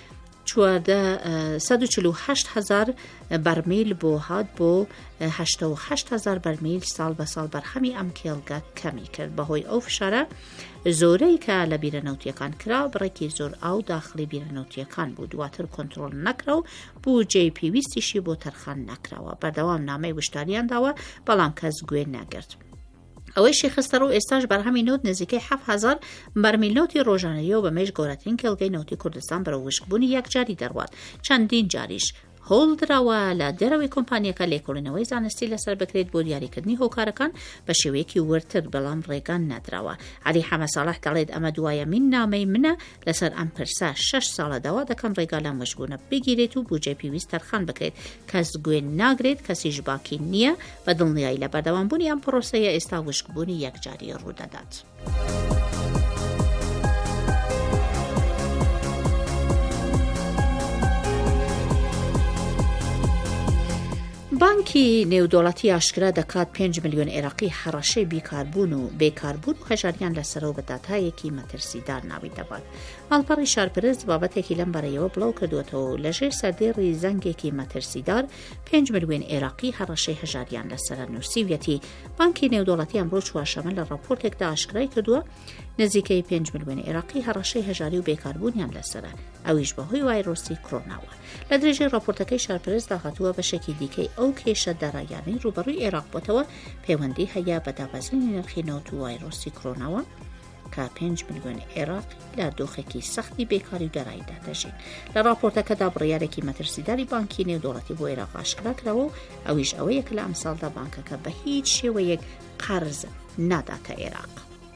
سەد و چل و هەشت هەزار بەرمیل بۆ هات بۆ هەشتە و هەشت هەزار بەرمیل ساڵ بە ساڵ بەرهەمی ئەم کێڵگە کەمی کرد. بەهۆی ئەو فشارە زۆرەی کە لە بیرەنەوتیەکان کرا بڕێکی زۆر ئاو داخلی بیرەنەوتیەکان بوو. دواتر کۆنتڕۆڵ نەکرا و بوجێی پێویستیشی بۆ تەرخان نەکراوە. بەردەوام نامەی وشتاریان داوە بەڵام کەس گوێ نەگرت. ئەوەی خستەر و ئێستاش بەرهەمی نەوت نزیکەی حەفت هەزار بەرمیل نەوتی ڕۆژانەیە و بەمێژ گۆرەترین کێڵگەی نەوتی کوردستان بەرە وشکبوونی یەکجاری دەڕوات. چەندین جاریش هەوڵ دراوە لە دەرەوەی کۆمپانیەکە لێکۆڵینەوەی زانستی لەسەر بکرێت بۆ دیاریکردنی هۆکارەکان بە شێوەیەکی وەرتر، بەڵام ڕێگان نەدراوە. عەلی حەمە ساڵح دەڵێت ئەمە دوایەمین نامەی منە لەسەر ئەم پرسە شەش ساڵە داوا دەکەم ڕێگا لەم وشکبوونە بگیرێت و بودجێ پێویست تەرخان بکرێت. کەس گوێ ناگرێت، کەسیش باکی نییە. بە دڵنیایی لە بەردەوامبوونی ئەم پرۆسەیە ئێستا وشکبوونی یەکجاری ڕوودەدات. بانکی نێودوڵەتی ئاشکرا دەکات پێنج ملیۆن عێراقی هەڕەشەی بیکاربوون و بێکاربوون و هەژاریان لەسەرەوە بە داتایەکی مەترسیدار ناوی دەبات. ماڵپەڕی شارپرست بابەتێکی لەم بەرەیەوە بڵاو کردوێتەوە لەژێر سەردێڕی زەنگێکی مەترسیدار پێنج ملیۆن عێراقی هەڕەشەی هەژاریان لەسەرە. نووسیویەتی بانکی نێودوڵەتی ئەمڕۆ چوارشەمە لە ڕاپۆرتێکدا ئاشکرای کردووە نزیکەی پێنج ملیۆن عێراقی هەڕەشەی هەژاری و بێکاربوونیان لەسەرە، ئەویش بەهۆی وایرۆسی کۆرۆناوە. لە درێژەی ڕاپۆرتەکەی شارپرست داهاتووە بەشێکی دیکەی ئەو کێشە دارایانەی ڕوبەڕووی عێراق بۆتەوە پەیوەندی هەیە بە دابەزینی نرخی نەوت و وایرۆسی کۆرۆناوە کە پێنج ملیۆن عێراقی لە دۆخێکی سەختی بێکاری و داراییدا دەژین. لە راپۆرتەکەدا بڕیارێکی مەترسیداری بانکی نێودوڵەتی بۆ عێراق ئاشکرا کراوە و ئەویش ئەوەیە کە لە ئەمساڵدا بانکەکە بە هیچ شێوەیەک قەرز ناداتە عێراق.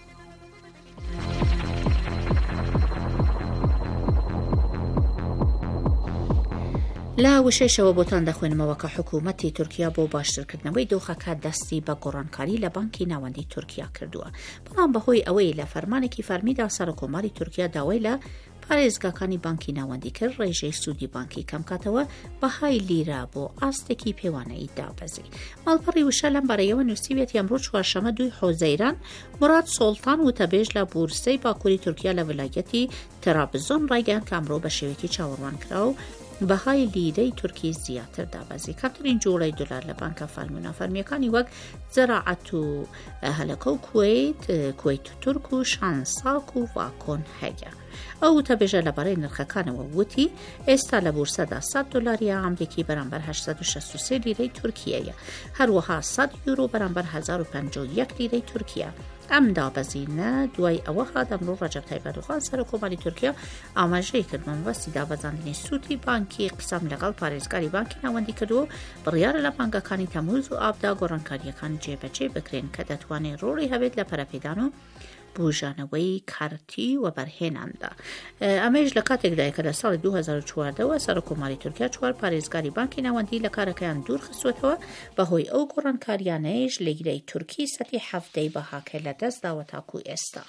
لا وشەیشەوە بۆتان دەخوێنمەوە کە حکوومەتی تورکیا بۆ باشترکردنەوەی دۆخەکە دەستی بە گۆڕانکاری لە بانکی ناوەندی تورکیا کردووە، بەڵام بەهۆی ئەوەی لە فەرمانێکی فەرمیدا سەرۆکۆماری تورکیا داوای لە پارێزگاکانی بانکی ناوەندی کرد ڕێژەی سوودی بانکی کەم کاتەوە بەهای لیرە بۆ ئاستێکی پێوانەی دابەزی. ماڵپەڕی وشە لەم بارەیەوە نووسیوێت ئەمڕۆ چوارشەمە دوی حۆزەیران مراد سۆڵتان وتەبێژ لە بورسەی باکووری تورکیا لە ویلایەتی ترابزۆن ڕایگەیاند کە ئەمڕۆ بە شێوەیەکی چاوەڕوان کراوە بەهای لیرەی تورکی زیاتر دابەزی. کەمترین جوڵەی دلار لە بانکە فەرموونە فەرمیەکانی وەک زەراعەت و هەلەکە و کوێیت کوێیت و تورک و شانساک و واکۆن هەیە. ئەو وتەبێژە لەبارەی نرخەکانەوە وتی ئێستا لە بورسەدا سەد دۆلاری ئەمریکی بەرامبەر هەشت سەد و شەست و سێ لیرەی تورکیەیە، هەروەها سەد یورۆ بەرامبەر هەزار و پەنجا و یەک لیرەی تورکیە. ئەم دابەزینە دوای ئەوە هات ئەمڕۆ ڕەجەب تایب ئەردوغان سەرۆکۆماری تورکیا ئاماژەی کرد مەبەستی دابەزاندنی سوودی بانکی قسەم لەگەڵ پارێزگاری بانکی ناوەندی کردو بڕیارە لە بانکەکانی تەموز و ئابدا گۆڕانکاریەکان جێبەجێ بکرێن کە دەتوانێت ڕۆڵی هەبێت لە پەرەپێدان و بوژانەوەی کارتی و بەرهێناندا. ئەمەش لە کاتێکدایە کە لە ساڵی دوو هەزار و چواردەوە سەرۆکۆماری تورکیا چوار پارێزگاری بانکی ناوەندی لە کارەکەیان دوور خستوێتەوە بەهۆی ئەو گۆڕانکاریانەیەش لیرەی تورکی سەتی هەفتەی بەهاکە لە دەست داوە تاکو ئێستا.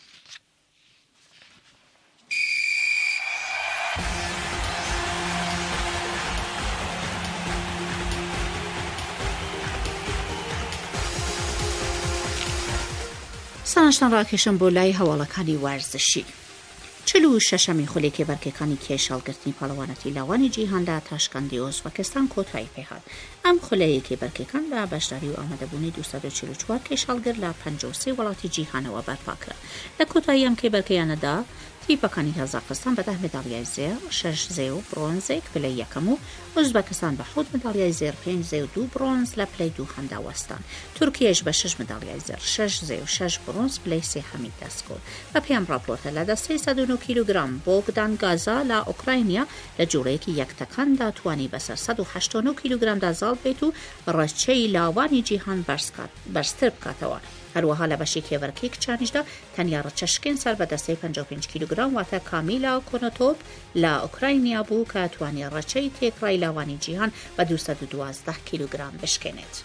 سانشتان ڕاکێشم بۆ لای هەواڵەکانی وارزشی. چل و شەشەمی خولێکی بەرگەکانی کێشەڵگرتنی پاڵەوانەتی لاوانی جیهاندا تاشکەندی ئۆزبەکستان کۆتایی پێهات. ئەم خولەیەکی بەرگەکان لە بەشداری و ئامادەبوونی دووسەد و چل و چوار کێشەڵگر لە پەنجا و سێ وڵاتی جیهانەوە بەرپاکرا. لە کۆتایی ئەم کێبەرگەیانەدا تیپەکانی کازاخستان بە دە مێداڵیای زێر، شەش زێ و برۆنزێک پلەی یەکەم و ئوزبەکستان بە حوت مێداڵیای زێر، پێنج زێ و دوو برۆنز لە پلەی دوو هەنداوەستان. تورکیەش بە شەش مێداڵیای زێر، شەش زێ و شەش برۆنز پلەی سێهەمی دەستکەوت. بە پێم ڕاپۆرتە لە دەستەی سەد و نۆ کیلوگرام بۆگدان گازا لە ئوکراینیا لە جوڵەیەکی یەکتەکاندا توانی بەسەر سەد و هەشتاد و نۆ کیلوگرامدا زاڵ بێت و ڕەچەی لاوانی جیهان بەرزتر بکاتەوە. هەروەها لە بەشی کێوەرەکەی کچانیشدا تەنیا ڕەچەشکێن سەر بە دەستەی پەنجا و پێنج کیلوگرام واتە کامیلا کۆنۆتۆپ لە ئوکراینیا بوو کە توانی ڕەچەی تێکڕای لاوانی جیهان بە دووسەد و دوازدە کیلوگرام بشکێنێت.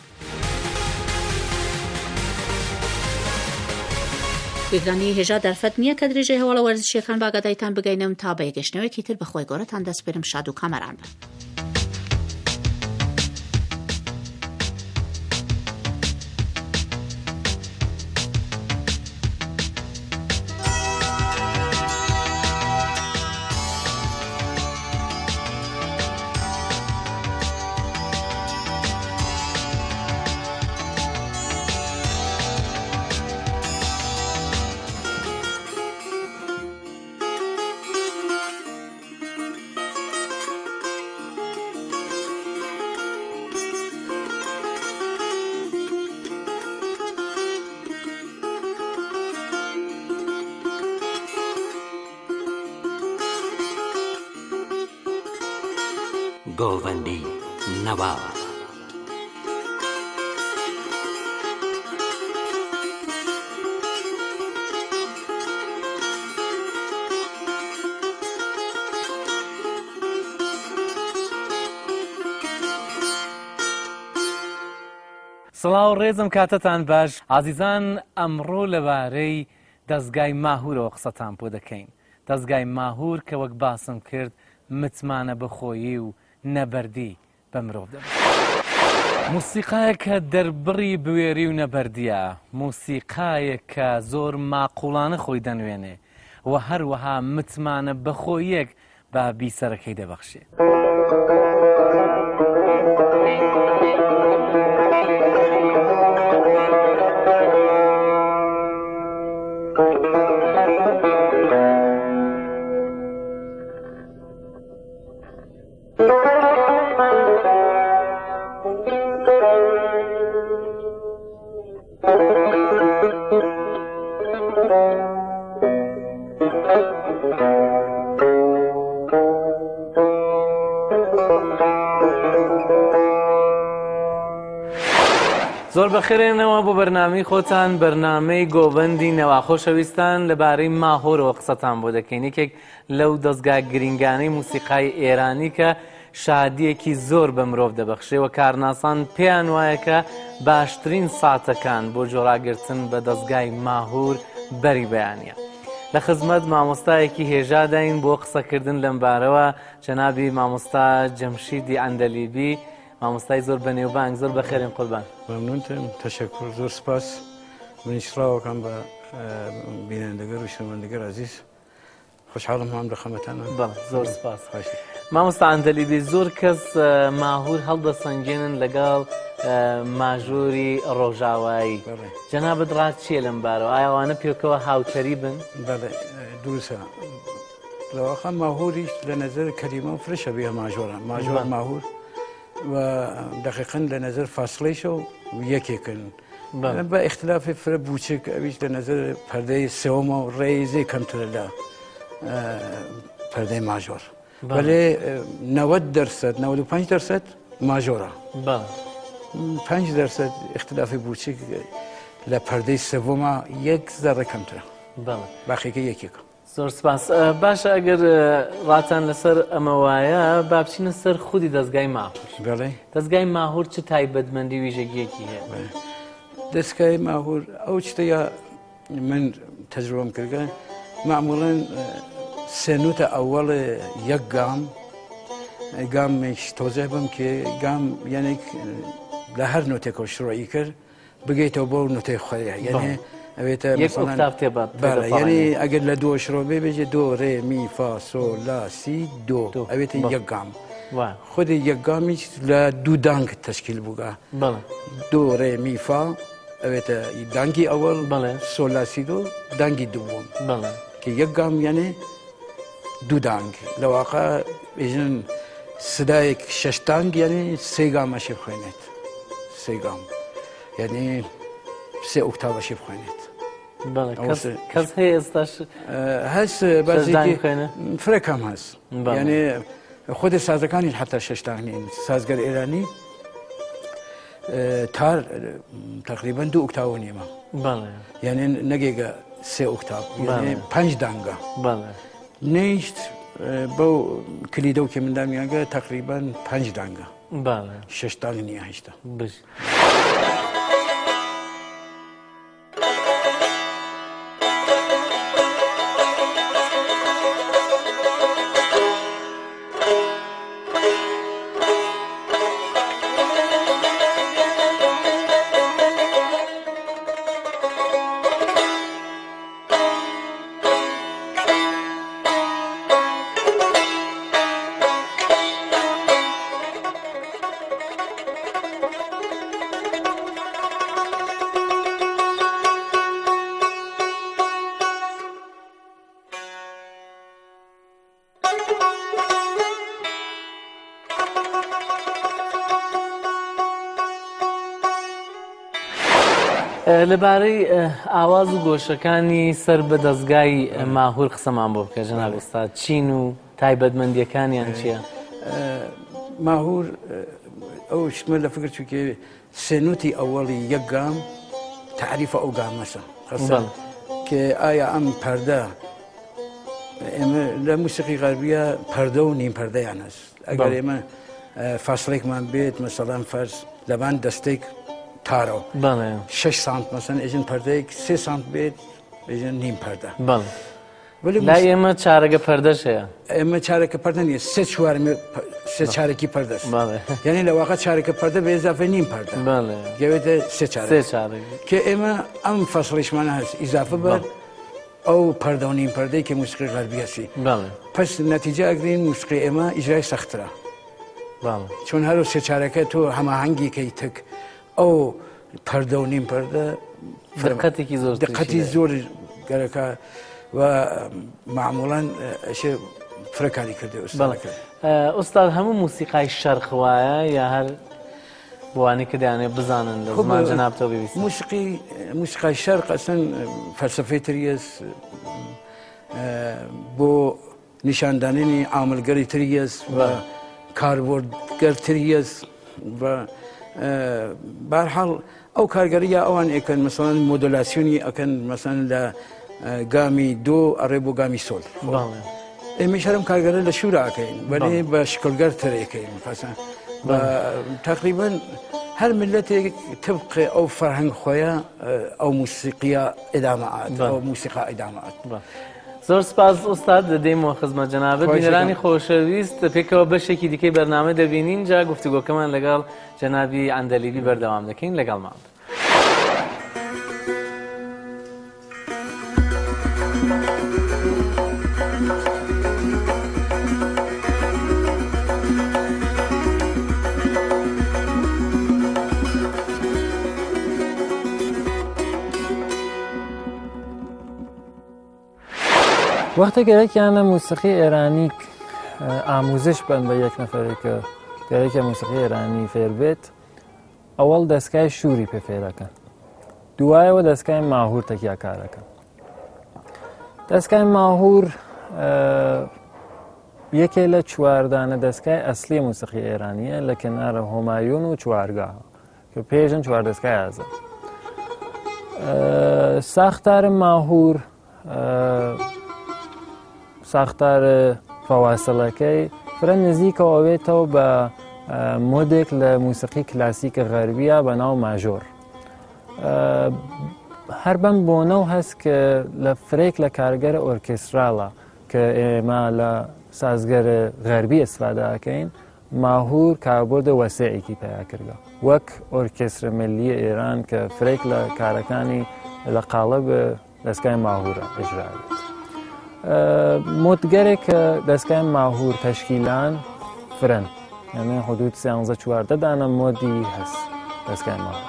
گوێگرانی هێژا دەرفەت نییە کە درێژەی هەواڵە وەرزشیەکان باگادایتان بگەینم تا بە یەگەشتنەوەیەکی تر بەخۆی گەورەتان دەسپێرم شاد و کامەران بن. گۆڤەندی نەواب. سڵاو ڕێزم کاتتان باش. عزیزان ئەمڕۆ لەبارەی دەستگای ماهورەوە قسەتان بۆ دەکەین. دەستگای ماهور کە وەک باسم کرد متمانە بەخۆیی و نەبەردی بە مرۆڤ دەبێت. موسیقایە کە دەربڕی بوێری و نەبەردیە، موسیقایە کە زۆر ماقوڵانە خۆی دەنوێنێ و هەروەها متمانە بەخۆیەک بە بیسەرەکەی دەبەخشێ. زۆر بەخێرێنەوە بۆ بەرنامەی خۆتان، بەرنامەی گۆڤەندی نەوا. خۆشەویستان لەبارەی ماهۆرەوە قسەتان بۆ دەکەین، یەکێک لەو دەستگا گرنگانەی موسیقای ئێرانی کە شادیەکی زۆر بە مرۆڤ دەبەخشێ و کارناسان پێیان وایە کە باشترین ساتەکان بۆ جۆراگرتن بە دەستگای ماهور بەری بەیانە. لە خزمەت مامۆستایەکی هێژاداین بۆ قسەکردن لەم بارەوە جەنابی مامۆستا جەمشیدی عەندەلیبی مامۆستای زۆر بەنێوبانگ زۆر بەخێرین قوربان. مەمنونتم تەشەکر زۆر سپاس منیش ڕاوەکەم بە بینندەگەر و شنوندەگەر عەزیز خۆشحاڵم هەم لە خەمەتانە. بەڵێ زۆر سپاس. مامۆستا عەندەلیبی زۆر کەس ماهور هەڵدەسەنگێنن لەگەڵ ماژۆری ڕۆژاوایی. جەنابەت ڕاست چییە لەم بارەوە؟ ئایا ئەوانە پێکەوە هاوتەری بن؟ بەڵێ دووسە لەواقع ماهوریش لە نەزەر کەلیمە فرشە بێ ماژۆرە ماژۆر ماهور و دقیقاً لە نەزەر فاسڵەیشە و یەکێکن بە اختلافی فرە بوچێک ئەویش لە نەزەر پەردەی سێوەمە و ڕێیزەی کەمترە لە پەردەی ماژۆر. بەڵێ نەوەت دەرسەد نەوەت و پەنج دەرسەد ماژۆرە پەنج دەرسەد اختلافی بوچێک لە پەردەی سێوەمە یەک زەڕە کەمترە باقیەکە یەکێکە. زۆر سپاس. باشە ئەگەر ڕاتان لەسەر ئەمە وایە با بچینە سەر خودی دەستگای ماهور. بەڵێ دەستگای ماهور چ تایبەتمەندی ویژەگیەکی هەیە؟ دەستگای ماهور ئەو شتەیە من تەجروبەم کردگە معموڵەن سێنوتە ئەوەڵ یەک گام گامێک تۆزە بم کە گام یانێک لە هەر نوتێکەوە شڕایی کرد بگەیتەوە بۆ نوتەی خۆیە یعنی ئەوێتە یعنی ئەگەر لە دۆ شڕۆ بێ بێژێ دۆ ڕێ می فا سۆ لا سی دۆ ئەوێتە یەک گام خودی یەک گامیش لە دوو دانگ تەشکیل بووگە دۆ ڕێ می فا ئەوێتە دانگی ئەوەڵ سۆ لا سی دۆ دانگی دووەم کە یەک گام یعنی دوو دانگ لەواقع بێژن سدایەک شەش دانگ یعنی سێ گامەشی بخوێنێت سێ گام یعنی سێ ئوکتاڤەشی بخوێنێت. کەس هەیە ئێستاش هەست بازێکی فرەکەم هەست یعنی خودی سازەکانی حتا شەش دانگ نین سازگەر ئێرانی تار تقریبا دوو ئوکتاڤ نیمە یعنی نەگێگە سێ ئوکتاڤ پەنج دانگە نیشت بەو کلیدە و کە مندامیانگە تقریبا پەنج دانگە شەش دانگ نییە هێشتا. لەبارەی ئاواز و گۆشەکانی سەر بە دەستگای ماهور قسەمان بۆ بکە جەناب ئێستا چین و تایبەتمەندیەکانیان چییە؟ ماهور ئەو شتمە لە فکر چووکێ سێنوتی ئەوەڵی یەک گام تعریفە ئەو گامەسە کە ئایا ئەم پەردە ئێمە لە موسیقی غەربیە پەردە و نیم پەردەیان هەست ئەگەر ئێمە فاسڵێکمان بێت مەسەڵەن فەرز لەبان دەستێک تارەوە شەش سانت مەسەن ئێژن پەردەیەک سێ سانت بێت ئێژن نیم پەردە لای ئێمە چارەگە پەردەش هەیە ئێمە چارەکە پەردە نیە سێ چوارمە سێ چارێکی پەردەست یعنی لە واقع چارەکە پەردە بە ئێزافە نیم پەردە گەوێتە سێ چارێک کە ئێمە ئەم فەسڵیشمانە هەست ئیزافە بەر ئەو پەردە و نیم پەردەی کە موسیقی غەربی هەستی پس نەتیجە ئەگرین موسیقی ئێمە ئیجرای سەخترە چۆن هەرو سێ چارەکە تۆ هەماهەنگی کەی تک ئەو پەردە و نیم پەردە دقەتێکی زۆر دقەتی زۆر گەرەکە و معموڵەن ئەشێ فرەکانی کردێ ئوستاد هەموو موسیقای شەرقوایە یا هەر بۆوانی کە دەیانێ بزانن لە زمان جەنابتەوە ببیستن؟ موسیقی موسیقای شەرق ئەسەن فەلسەفەی تری هەست بۆ نیشاندانینی عاملگەری تری هەست و کاربردگەر تری هەست بەهەرحاڵ ئەو کارگەریە ئەوان ئەکەن مەسەڵەن مۆدولاسیۆنی ئەکەن مەسەڵەن لە گامی دۆ ئەڕێ بۆ گامی سۆل ئێمەش هەرم کارگەرە لە شوورە ئەکەین بەڵێ بە شکلگەر ترەکەین تقریبا هەر ملەتێک تبقێ ئەو فەرهەنگ خۆیە ئەو موسیقیە ئێدامەات ئەو موسیقا ئێدامەات زۆر سپاس ئوستاد دەدەیمەوە خزمەت جەنابەت. بینەرانی خۆشەویست پێکەوە بەشێکی دیکەی بەرنامە دەبینین، جا گفتوگۆکەمان لەگەڵ جەنابی عەندەلیبی بەردەوام دەکەین. لەگەڵمان وقتی گەرەکیانە موسیقی ئێرانی ئاموزش بن بە یەک نەفەرێکە گەرەکە موسیقی ئێرانی فێر بێت، ئەوەڵ دەستگای شووری پێ فێرەکەن، دوایەوە دەستگای ماهور تەکیا کارەکەن. دەستگای ماهور یەکێ لە چواردانە دەستگای ئەسلی موسیقی ئێرانیە لە کەنارە هۆمایون و چوارگاها کە پێشن چوار دەستگای ئازاد. ساختارە ماهور ساختار فەواسڵەکەی فرە نزیکەوە ئەوێتەوە بە مۆدێک لە موسیقی کلاسیکە غەربیە بە ناو ماژۆر. هەر بەم بۆنەو هەست کە لە فرێک لە کارگەرە ئۆرکێستراڵە کە ئێمە لە سازگەرە غەربی ئەستفادەکەین، ماهور کاربۆردە وەسێعێکی پیا کردە وەک ئۆرکێسترە ملیە ئێران کە فرێک لە کارەکانی لە قاڵب دەستگای ماهورە ئەژرابێت. مۆدگەرێک کە دەستگای ماهور تەشکیلان فرن، یعنی حدود سیانزە چواردە دانە مۆدی هەست دەستگای ماهور.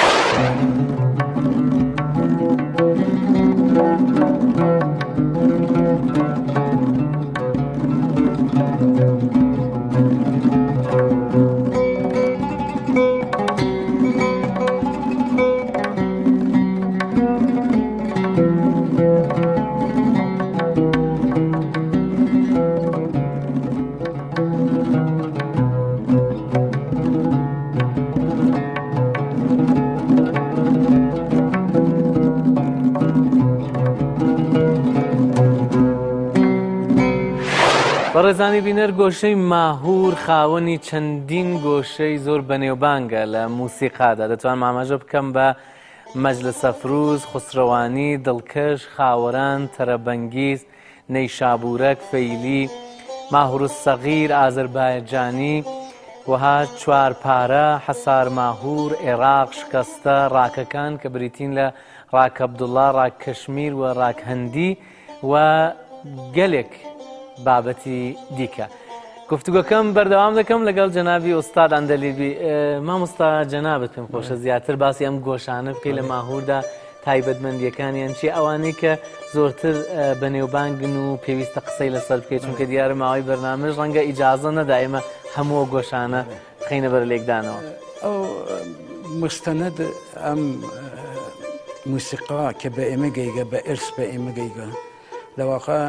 بەڕێزانی بینەر گۆشەی ماهور خاوەنی چەندین گۆشەی زۆر بەنێوبانگە لە موسیقادا. دەتوان مامەژە بکەم بە مەجلس سەفروز، خوسڕەوانی، دڵکەش، خاوەران، تەرەبەنگیز، نەیشابورەک، فەیلی، ماهور سەغیر، ئازەربایجانی، وەها چوارپارە، حەسار ماهور، عێراق، شکەستە، ڕاکەکان کە بریتین لە ڕاک عەبدوڵڵا، ڕاک کەشمیر و ڕاک هەندی و گەلێک بابەتی دیکە. گفتوگۆکەم بەردەوام دەکەم لەگەڵ جەنابی ئوستاد عەندەلیبی. مامۆستا جەنابەت پێم خۆشە زیاتر باسی ئەم گۆشانە بکەی لە ماهوردا، تایبەتمەندیەکانیان چی، ئەوانەی کە زۆرتر بەنێوبانگن و پێویستە قسەی لەسەر بکەیت، چونکە دیارە ماوەی بەرنامەش ڕەنگە ئیجازە نەدا ئێمە هەموو گۆشانە بخەینە بەر لێکدانەوە. ئەو مستەنەد ئەم موسیقا کە بە ئێمە گەیگە، بە ئێرس بە ئێمە گەیگە، لەواقع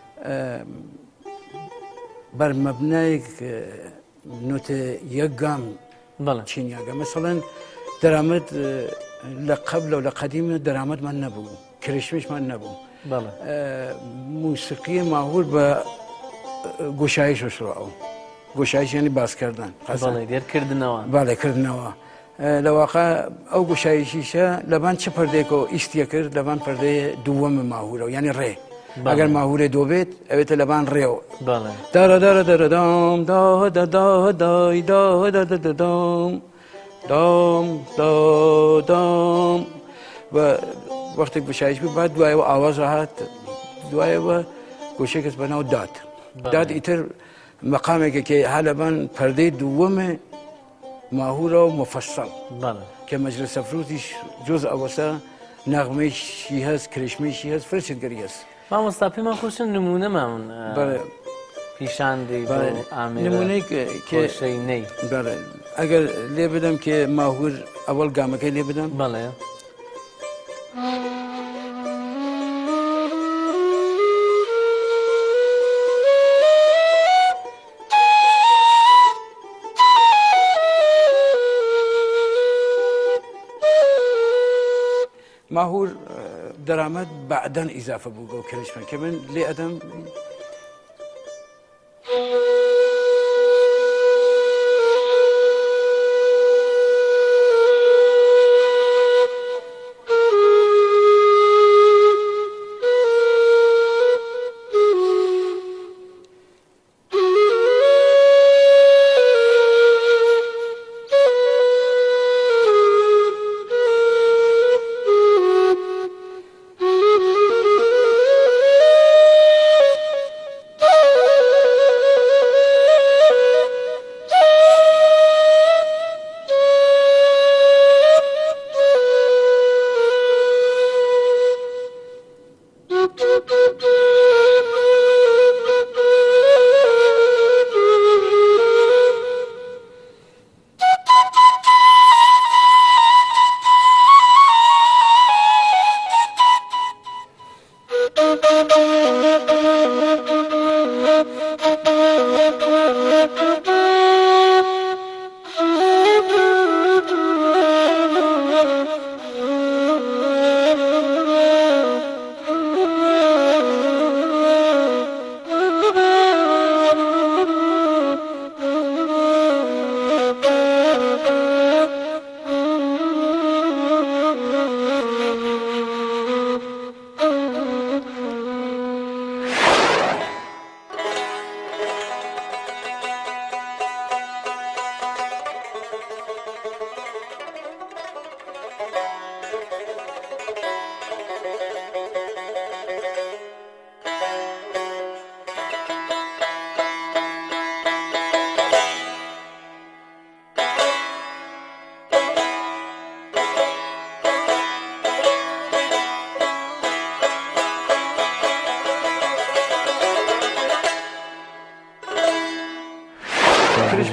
بەر مەبنایەک نوتە یەک گام چینیاگە. مەسەڵەن دەرامەت لە قەبلە و لە قەدیمە دەرامەتمان نەبوو، کرشمشمان نەبوو. موسیقی ماهور بە گۆشایش وشڕاوە، گۆشایش یعنی باسکردن، دێرکردنەوە، باڵێکردنەوە. لەواقع ئەو گۆشایشیشە لەبان چه پەردەیەکەوە ئیستیە کرد لەبان پەردەیە دووەمە ماهورەوە، یعنی ڕێ. ئەگەر ماهورێ دۆ بێت ئەوێتە لەبان ڕێەوە دارەدارە دەرەدام دادای دادەدەدام دام دادام و وەختێک بشایش بوو بعد دوایەوە ئاواز هات، دوایەوە گۆشێکەس بەناو داد داد ئیتر مەقامێکە کە هەلەبان پەردەی دووەمە ماهورە و مفەسەڵ کە مەجلس سەفروزیش جۆز ئەوەسە نەغمەیشی هەست، کرێشمەیشی هەست، فرچێتگەری هەست. مامۆستا پێمان خۆشن نمونەمان پیشاندەی نمونەی کێشەی نەی. ئەگەر لێ بدەم کە ماهور ئەوەڵ گامەکەی لێ بدەم. بەڵێ. ماهور دەرامەت بەعدەن ئیزافە بوو بۆ کرێشمە کە من لێ ئەدەم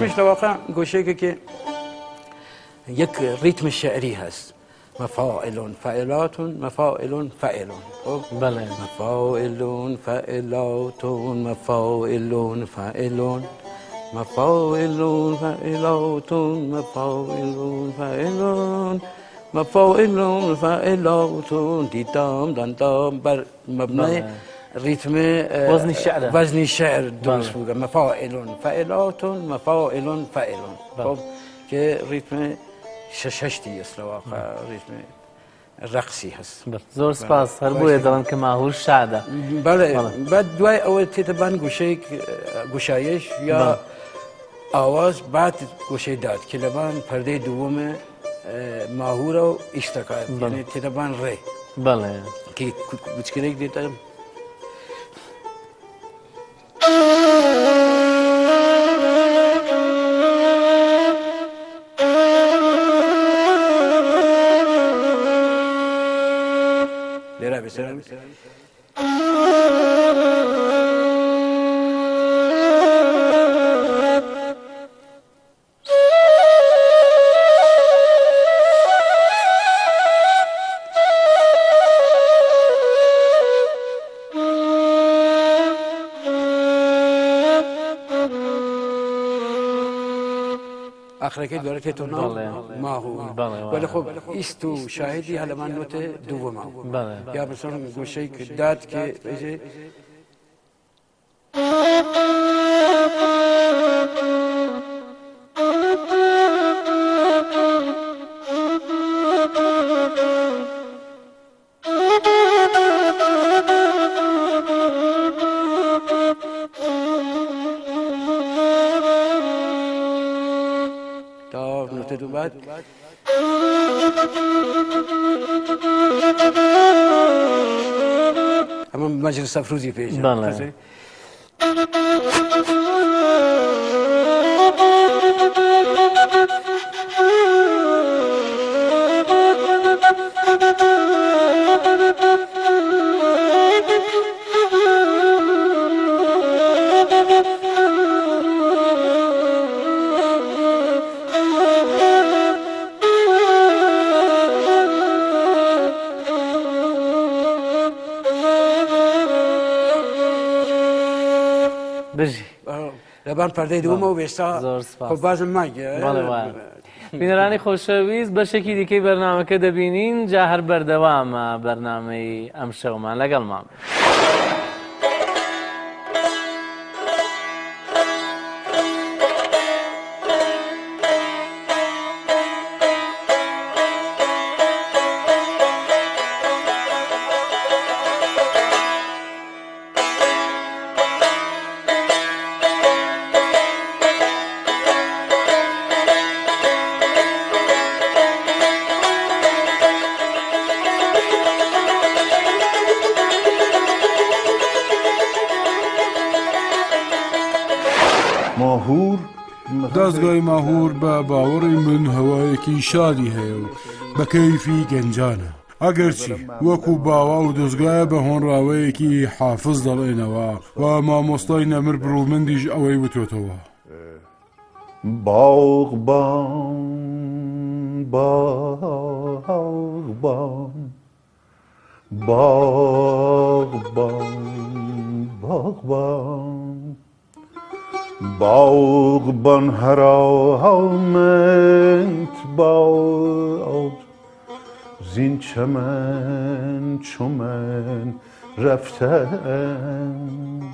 ریتمش لەواقع گۆشەیەکە کە یەک ریتم شعری هەست مفاعل فاعلات مفاعل فاعلون بله مفاعل فاعلات مفاعل فاعلون مفاعل فاعلات مفاعل فاعلون مفاعل فاعلات دیدام دندام بر مبنای ریتم وزن الشعر وزن الشعر درست بوده مفاعل فاعلات مفاعل فاعلون خب که ریتم شششتی است واقعا ریتم رقصی هست زۆر سپاس هەر بۆیە دەڵێن کە ماهور شادە بەڵێ بعد دوای ئەوە تێتەبان گوشەیەک گوشایش یا ئاواز بعد گوشەی داد کە لەبان پەردەی دووەمە ماهورە و ئیشتەکات تێتەبان ڕێ بەڵێ کە بچکرێک دێتە لێرە بێسەر آخرەکەی دوارەکەی تۆ ناو ماهور ولی خب ئیست و شاهدی هەلەمان نۆتە دووەما یا بەسەر گۆشەی داد کە بێژێ بعد اما مجلس افروزی پیش بله لەبان پەردەی دووەمە و وێستا خۆ بازم ماگە بینەرانی خۆشەویست بەشێکی دیکەی بەرنامەکە دەبینین جا هەر بەردەوامە بەرنامەی ئەم شەومان لەگەڵمان دەستگای ماهور بە باوەڕی من هەوایەکی شادی هەیە و بە کەیفی گەنجانە ئەگەرچی وەکو باوا و دەستگایە بە هۆنراوەیەکی حافز دەڵێنەوە و مامۆستای نەمر بڕومندیش ئەوەی وتۆتەوە باغبان باغبان باغبان باغبان باغبان هر آمد باد زین چمن چمن رفتن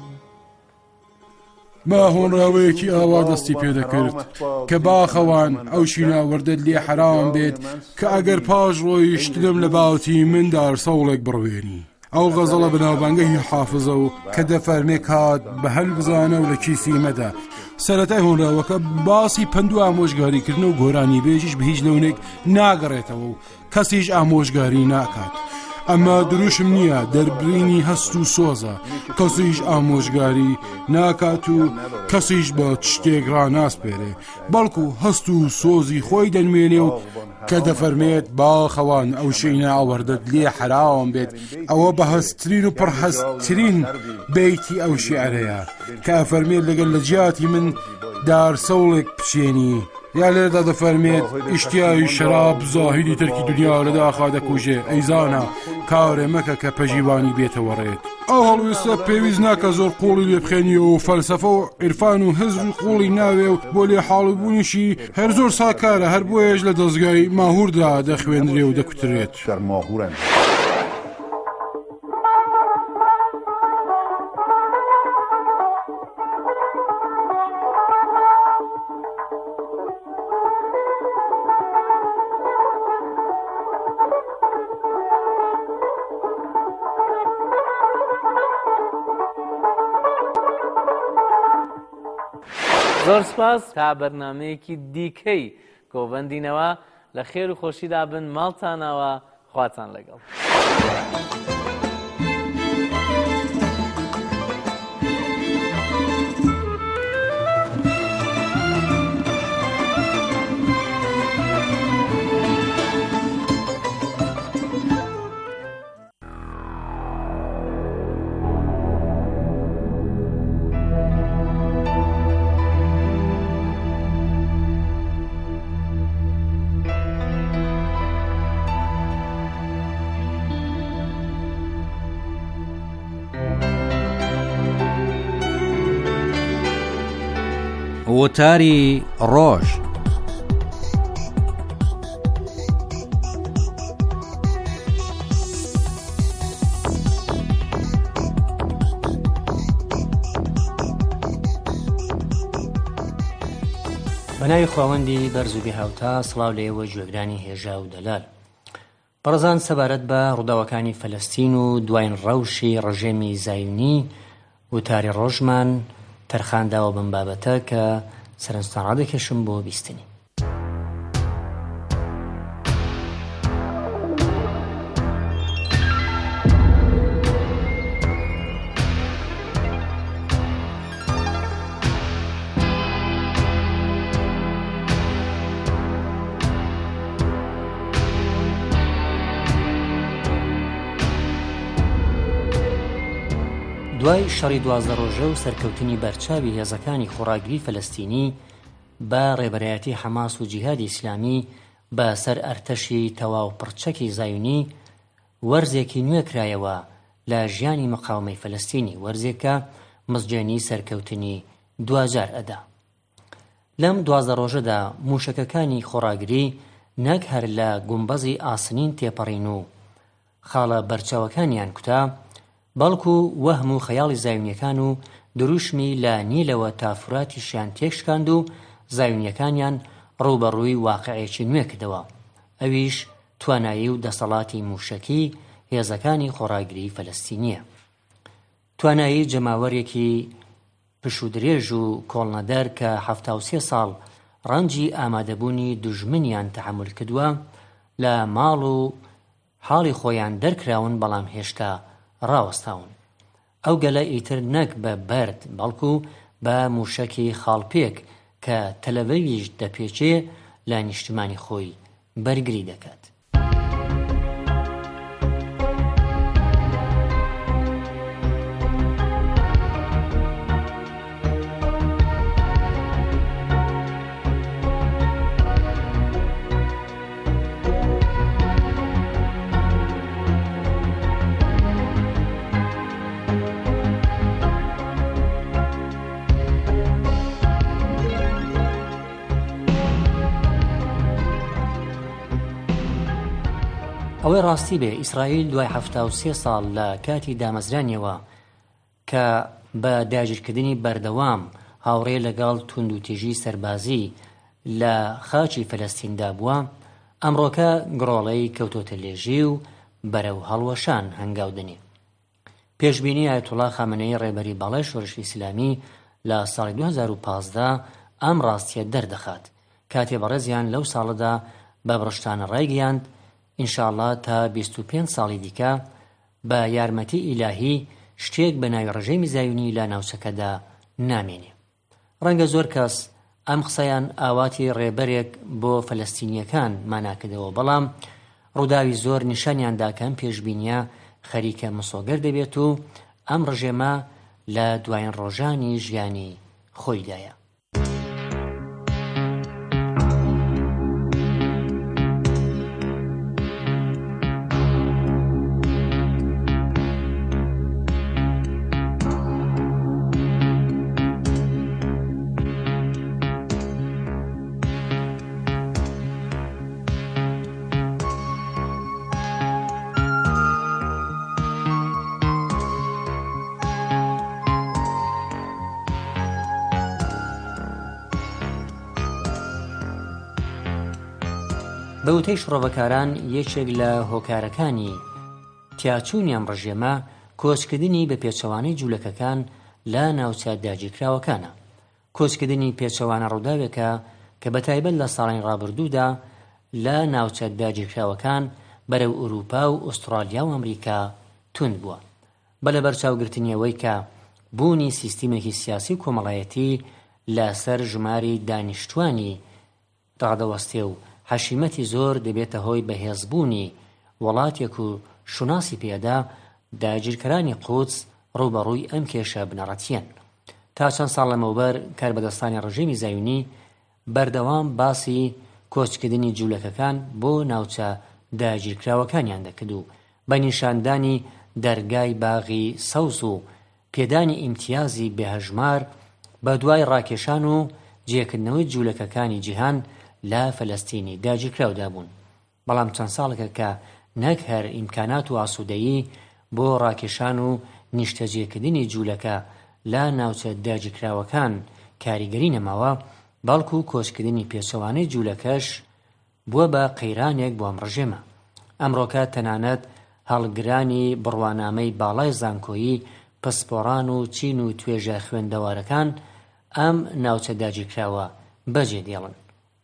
ما هۆنراوەیەکی ئاوا دەستی پێدەکرد کە باخەوان ئەو شیناوەردەت لێ حرام بێت کە ئەگەر پاش ڕۆیشتم لە باوتی مندار سەوڵێک بڕوێنی ئەو غەزەڵە بناوبانگەی حافزە و کە دەفەرمێ کات بە هەل بزانە و لە کیسی مەدە سەرەتای هۆنراوەکە باسی پند و ئامۆژگاریکردن و گۆرانی بێژیش بە هیچ لەونێک ناگەڕێتەوە و کەسیش ئامۆژگاری ناکات ئەمە دروشم نییە دەربرینی هەست و سۆزە کەسیش ئامۆژگاری ناکات و کەسیش بە شتێک ڕاناسپێرێ بەڵکو هەست و سۆزی خۆی دەنوێنێ و کە دەفەرمێت باخەوان ئەو شەینە ئاوەردەت لێ حراوم بێت ئەوە بە هەستترین و پڕهەستترین بەیتی ئەو شیعرەیە کە ئەفەرمێت لەگەڵ لە جیاتی من دارسەوڵێک پشێنی یا لێرەدا دەفەرمێت ئیشتیایی شەراب زاهیدی تەرکی دنیا لە داخا دەکوژێ ئەیزانە کارێ مەکە کە پەژیوانی بێتەوە ڕێت ئەو هەڵویستە پێویست ناکە زۆر قوڵی لێ بخێنی و فەلسەفە و عیرفان و هزر و قوڵی ناوێ و بۆ لێ حاڵبوونیشی هەر زۆر ساکارە هەر بۆیەش لە دەستگای ماهووردا دەخوێنرێ و دەکوترێت زۆر سپاس تا بەرنامەیەکی دیکەی کۆڤەندینەوە لە خێر و خۆشیدا بن ماڵتانەوە خواتان لەگەڵ. وتاری ڕۆژ بەناوی خواوەندی بەرز و بێهاوتا سڵاو لێوە گوێگرانی هێژا و دەلال بەڕێزان سەبارەت بە ڕووداوەکانی فەلەستین و دوایین ڕەوشی ڕژێمی زایونی وتاری ڕۆژمان تەرخانداوە بم بابەتە کە سەرنجتان ڕادەکێشم بۆ بیستنی. دوای شەڕی دوازدە ڕۆژە و سەرکەوتنی بەرچاوی هێزەکانی خۆڕاگری فەلەستینی بە ڕێبەرایەتی حەماس و جیهادی ئیسلامی بە سەر ئەرتەشی تەواو پڕچەکی زایونی وەرزێکی نوێ کرایەوە لە ژیانی مقاومەی فەلەستینی وەرزێکە مزجێنی سەرکەوتنی دوهزار ئەدا. لەم دوازدە ڕۆژەدا موشەکەکانی خۆڕاگری نەک هەر لە گومبەزی ئاسنین تێپەڕین و خاڵە بەرچاوەکانیان کوتا بەڵکو وەهم و خەیاڵی زایونیەکان و دروشمی لە نیلەوە تافراتیشیان تێکشکاند و زایونیەکانیان ڕوبەڕووی واقعەیەکی نوێ کردەوە، ئەویش توانایی و دەسەڵاتی موشەکی هێزەکانی خۆڕاگری فەلەستینیە. توانایی جەماوەرێکی پشودرێژ و کۆڵنەدەر کە هەفتا و سێ ساڵ ڕەنجی ئامادەبوونی دوژمنیان تەحمل کردووە لە ماڵ و حاڵی خۆیان دەرکراون بەڵام هێشتا ڕاوەستاون. ئەو گەلە ئیتر نەک بە بەرد بەڵکو بە موشەکی خاڵپێک کە تەلەڤەیش دەپێچێ لە نیشتمانی خۆی بەرگری دەکات. ئەوەی ڕاستی بێ ئیسرائیل دوای هەفتا و سێ ساڵ لە کاتی دامەزرانیەوە کە بە داگیرکردنی بەردەوام هاوڕێ لەگەڵ توندوتیژی سەربازی لە خاچی فەلەستیندا بووە، ئەمڕۆکە گڕۆڵەی کەوتۆتە لێژی و بەرەو هەڵوەشان هەنگاودنی. پێشبینی ئایەتوڵا خامنەیی ڕێبەری باڵای شۆڕشی ئیسلامی لە ساڵی دوو هەزار و پانزدە ئەم ڕاستیە دەردەخات کاتێ بەڕێزیان لەو ساڵەدا بە بڕشتانە ڕایگەیاند ئینشاءڵڵا تا بیست و پێنج ساڵی دیکە بە یارمەتی ئیلاهی شتێک بە ناوی ڕژێمی زایونی لە ناوچەکەدا نامێنێ. ڕەنگە زۆر کەس ئەم قسەیان ئاواتی ڕێبەرێک بۆ فەلەستینیەکان ماناکردەوە، بەڵام ڕووداوی زۆر نیشانیاندا کە ئەم پێشبینیە خەریکە مسۆگەر دەبێت و ئەم ڕژێمە لە دوایین ڕۆژانی ژیانی خۆیدایە. بەوتەی شڕۆڤەکاران یەکێک لە هۆکارەکانی تیاچوونی ئەم ڕژێمە کۆچکردنی بە پێچەوانەی جوولەکەکان لە ناوچە داگیرکراوەکانە. کۆچکردنی پێچەوانە ڕووداوێکە کە بەتایبەت لە ساڵانی ڕابردوودا لە ناوچە داگیرکراوەکان بەرەو ئوروپا و ئوسترالیا و ئەمریکا تند بووە. بە لە بەرچاوگرتنیەوەی کە بوونی سیستیمێکی سیاسی و کۆمەڵایەتی لەسەر ژماری دانیشتوانی ڕادەوەستێ و حەشیمەتی زۆر دەبێتە هۆی بەهێزبوونی وڵاتێک و شوناسی پێدا، داگیرکەرانی قودس ڕوبەڕووی ئەم کێشە بنەڕەتیەن. تا چەند ساڵ لەمەوبەر کاربەدەستانی ڕژێمی زایونی بەردەوام باسی کۆچکردنی جوولەکەکان بۆ ناوچە داگیرکراوەکانیان دەکرد و بە نیشاندانی دەرگای باغی سەوز و پێدانی ئیمتیازی بێهەژمار بە دوای ڕاکێشان و جێکردنەوەی جوولەکەکانی جیهان لە فەلەستینی داگیرکراودا بوون. بەڵام چەند ساڵێکە کە نەک هەر ئیمکانات و ئاسوودەیی بۆ ڕاکێشان و نیشتەجێکردنی جوولەکە لە ناوچە داگیرکراوەکان کاریگەری نەماوە، بەڵکو کۆچکردنی پێچەوانەی جوولەکەش بووە بە قەیرانێک بۆ ئەم ڕژێمە. ئەمڕۆکە تەنانەت هەڵگرانی بڕوانامەی باڵای زانکۆیی، پسپۆڕان و چین و توێژە خوێندەوارەکان ئەم ناوچە داگیرکراوە بەجێ دێڵن.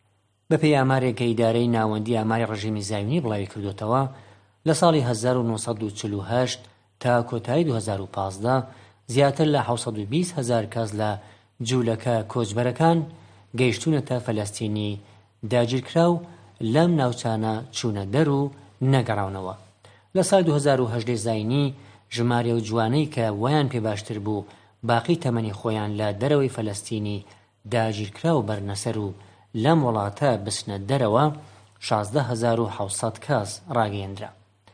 بەپێی ئامارێکە ئیدارەی ناوەندی ئاماری ڕژێمی زایونی بڵاوی کردوتەوە، لە ساڵی هەزار و نۆسەد و چل و هەشت تا کۆتایی دوو هەزار و پانزدە زیاتر لە حەوت سەد و بیست هەزار کەس لە جوولەکە کۆچبەرەکان گەیشتونەتە فەلەستینی داگیرکراو لەم ناوچانە چوونە دەر و نەگەڕاونەوە. لە ساڵی دوو هەزار و هەژدە زاینی ژمارە و جوانەی کە ویان پێ باشتر بوو باقی تەمەنی خۆیان لە دەرەوەی فەلەستینی داگیرکراو بەرنەسەر و لەم وڵاتە بچنە دەرەوە شازدە هەزار و حەوت سەد کەس ڕاگەیەندرا.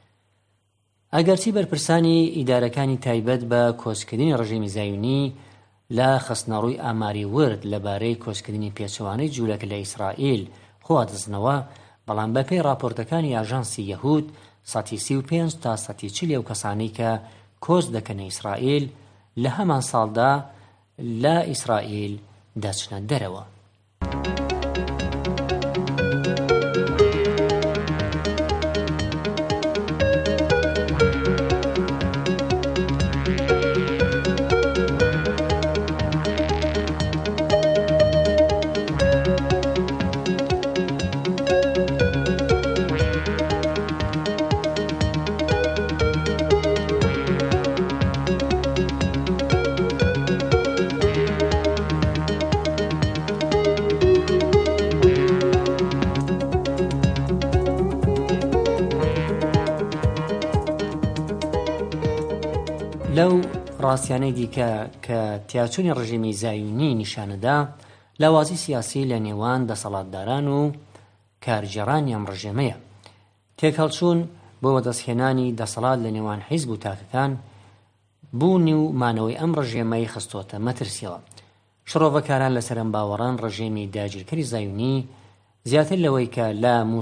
ئەگەرچی بەرپرسانی ئیدارەکانی تایبەت بە کۆچکردنی ڕژێمی زایونی لە خستنەڕووی ئاماری ورد لەبارەی کۆچکردنی پێچەوانەی جوولەکە لە ئیسرائیل خۆدەزنەوە، بەڵام بەپێی راپۆرتەکانی ئاژانسی یەهود سەتی سی و پێنج تا سەتی چل لەو کەسانەی کە کۆچ دەکەنە ئیسرائیل لە هەمان ساڵدا لە ئیسرائیل دەچنە دەرەوە. لەو ڕاستیانەی دیکە کە تیاچوونی ڕژێمی زایونی نیشانەدا، لاوازی سیاسی لە نێوان دەسەڵاتداران و کارگێڕانی ئەم ڕژێمەیە. تێکەڵچوون بۆ وەدەستهێنانی دەسەڵات لە نێوان حیزب و تاکەکان بوونی و مانەوەی ئەم ڕژێمەی خستۆتە مەترسیەوە. شڕۆڤەکاران لەسەر ئەم باوەڕان ڕژێمی داگیرکەری زایونی زیاتر لەوەی کە لە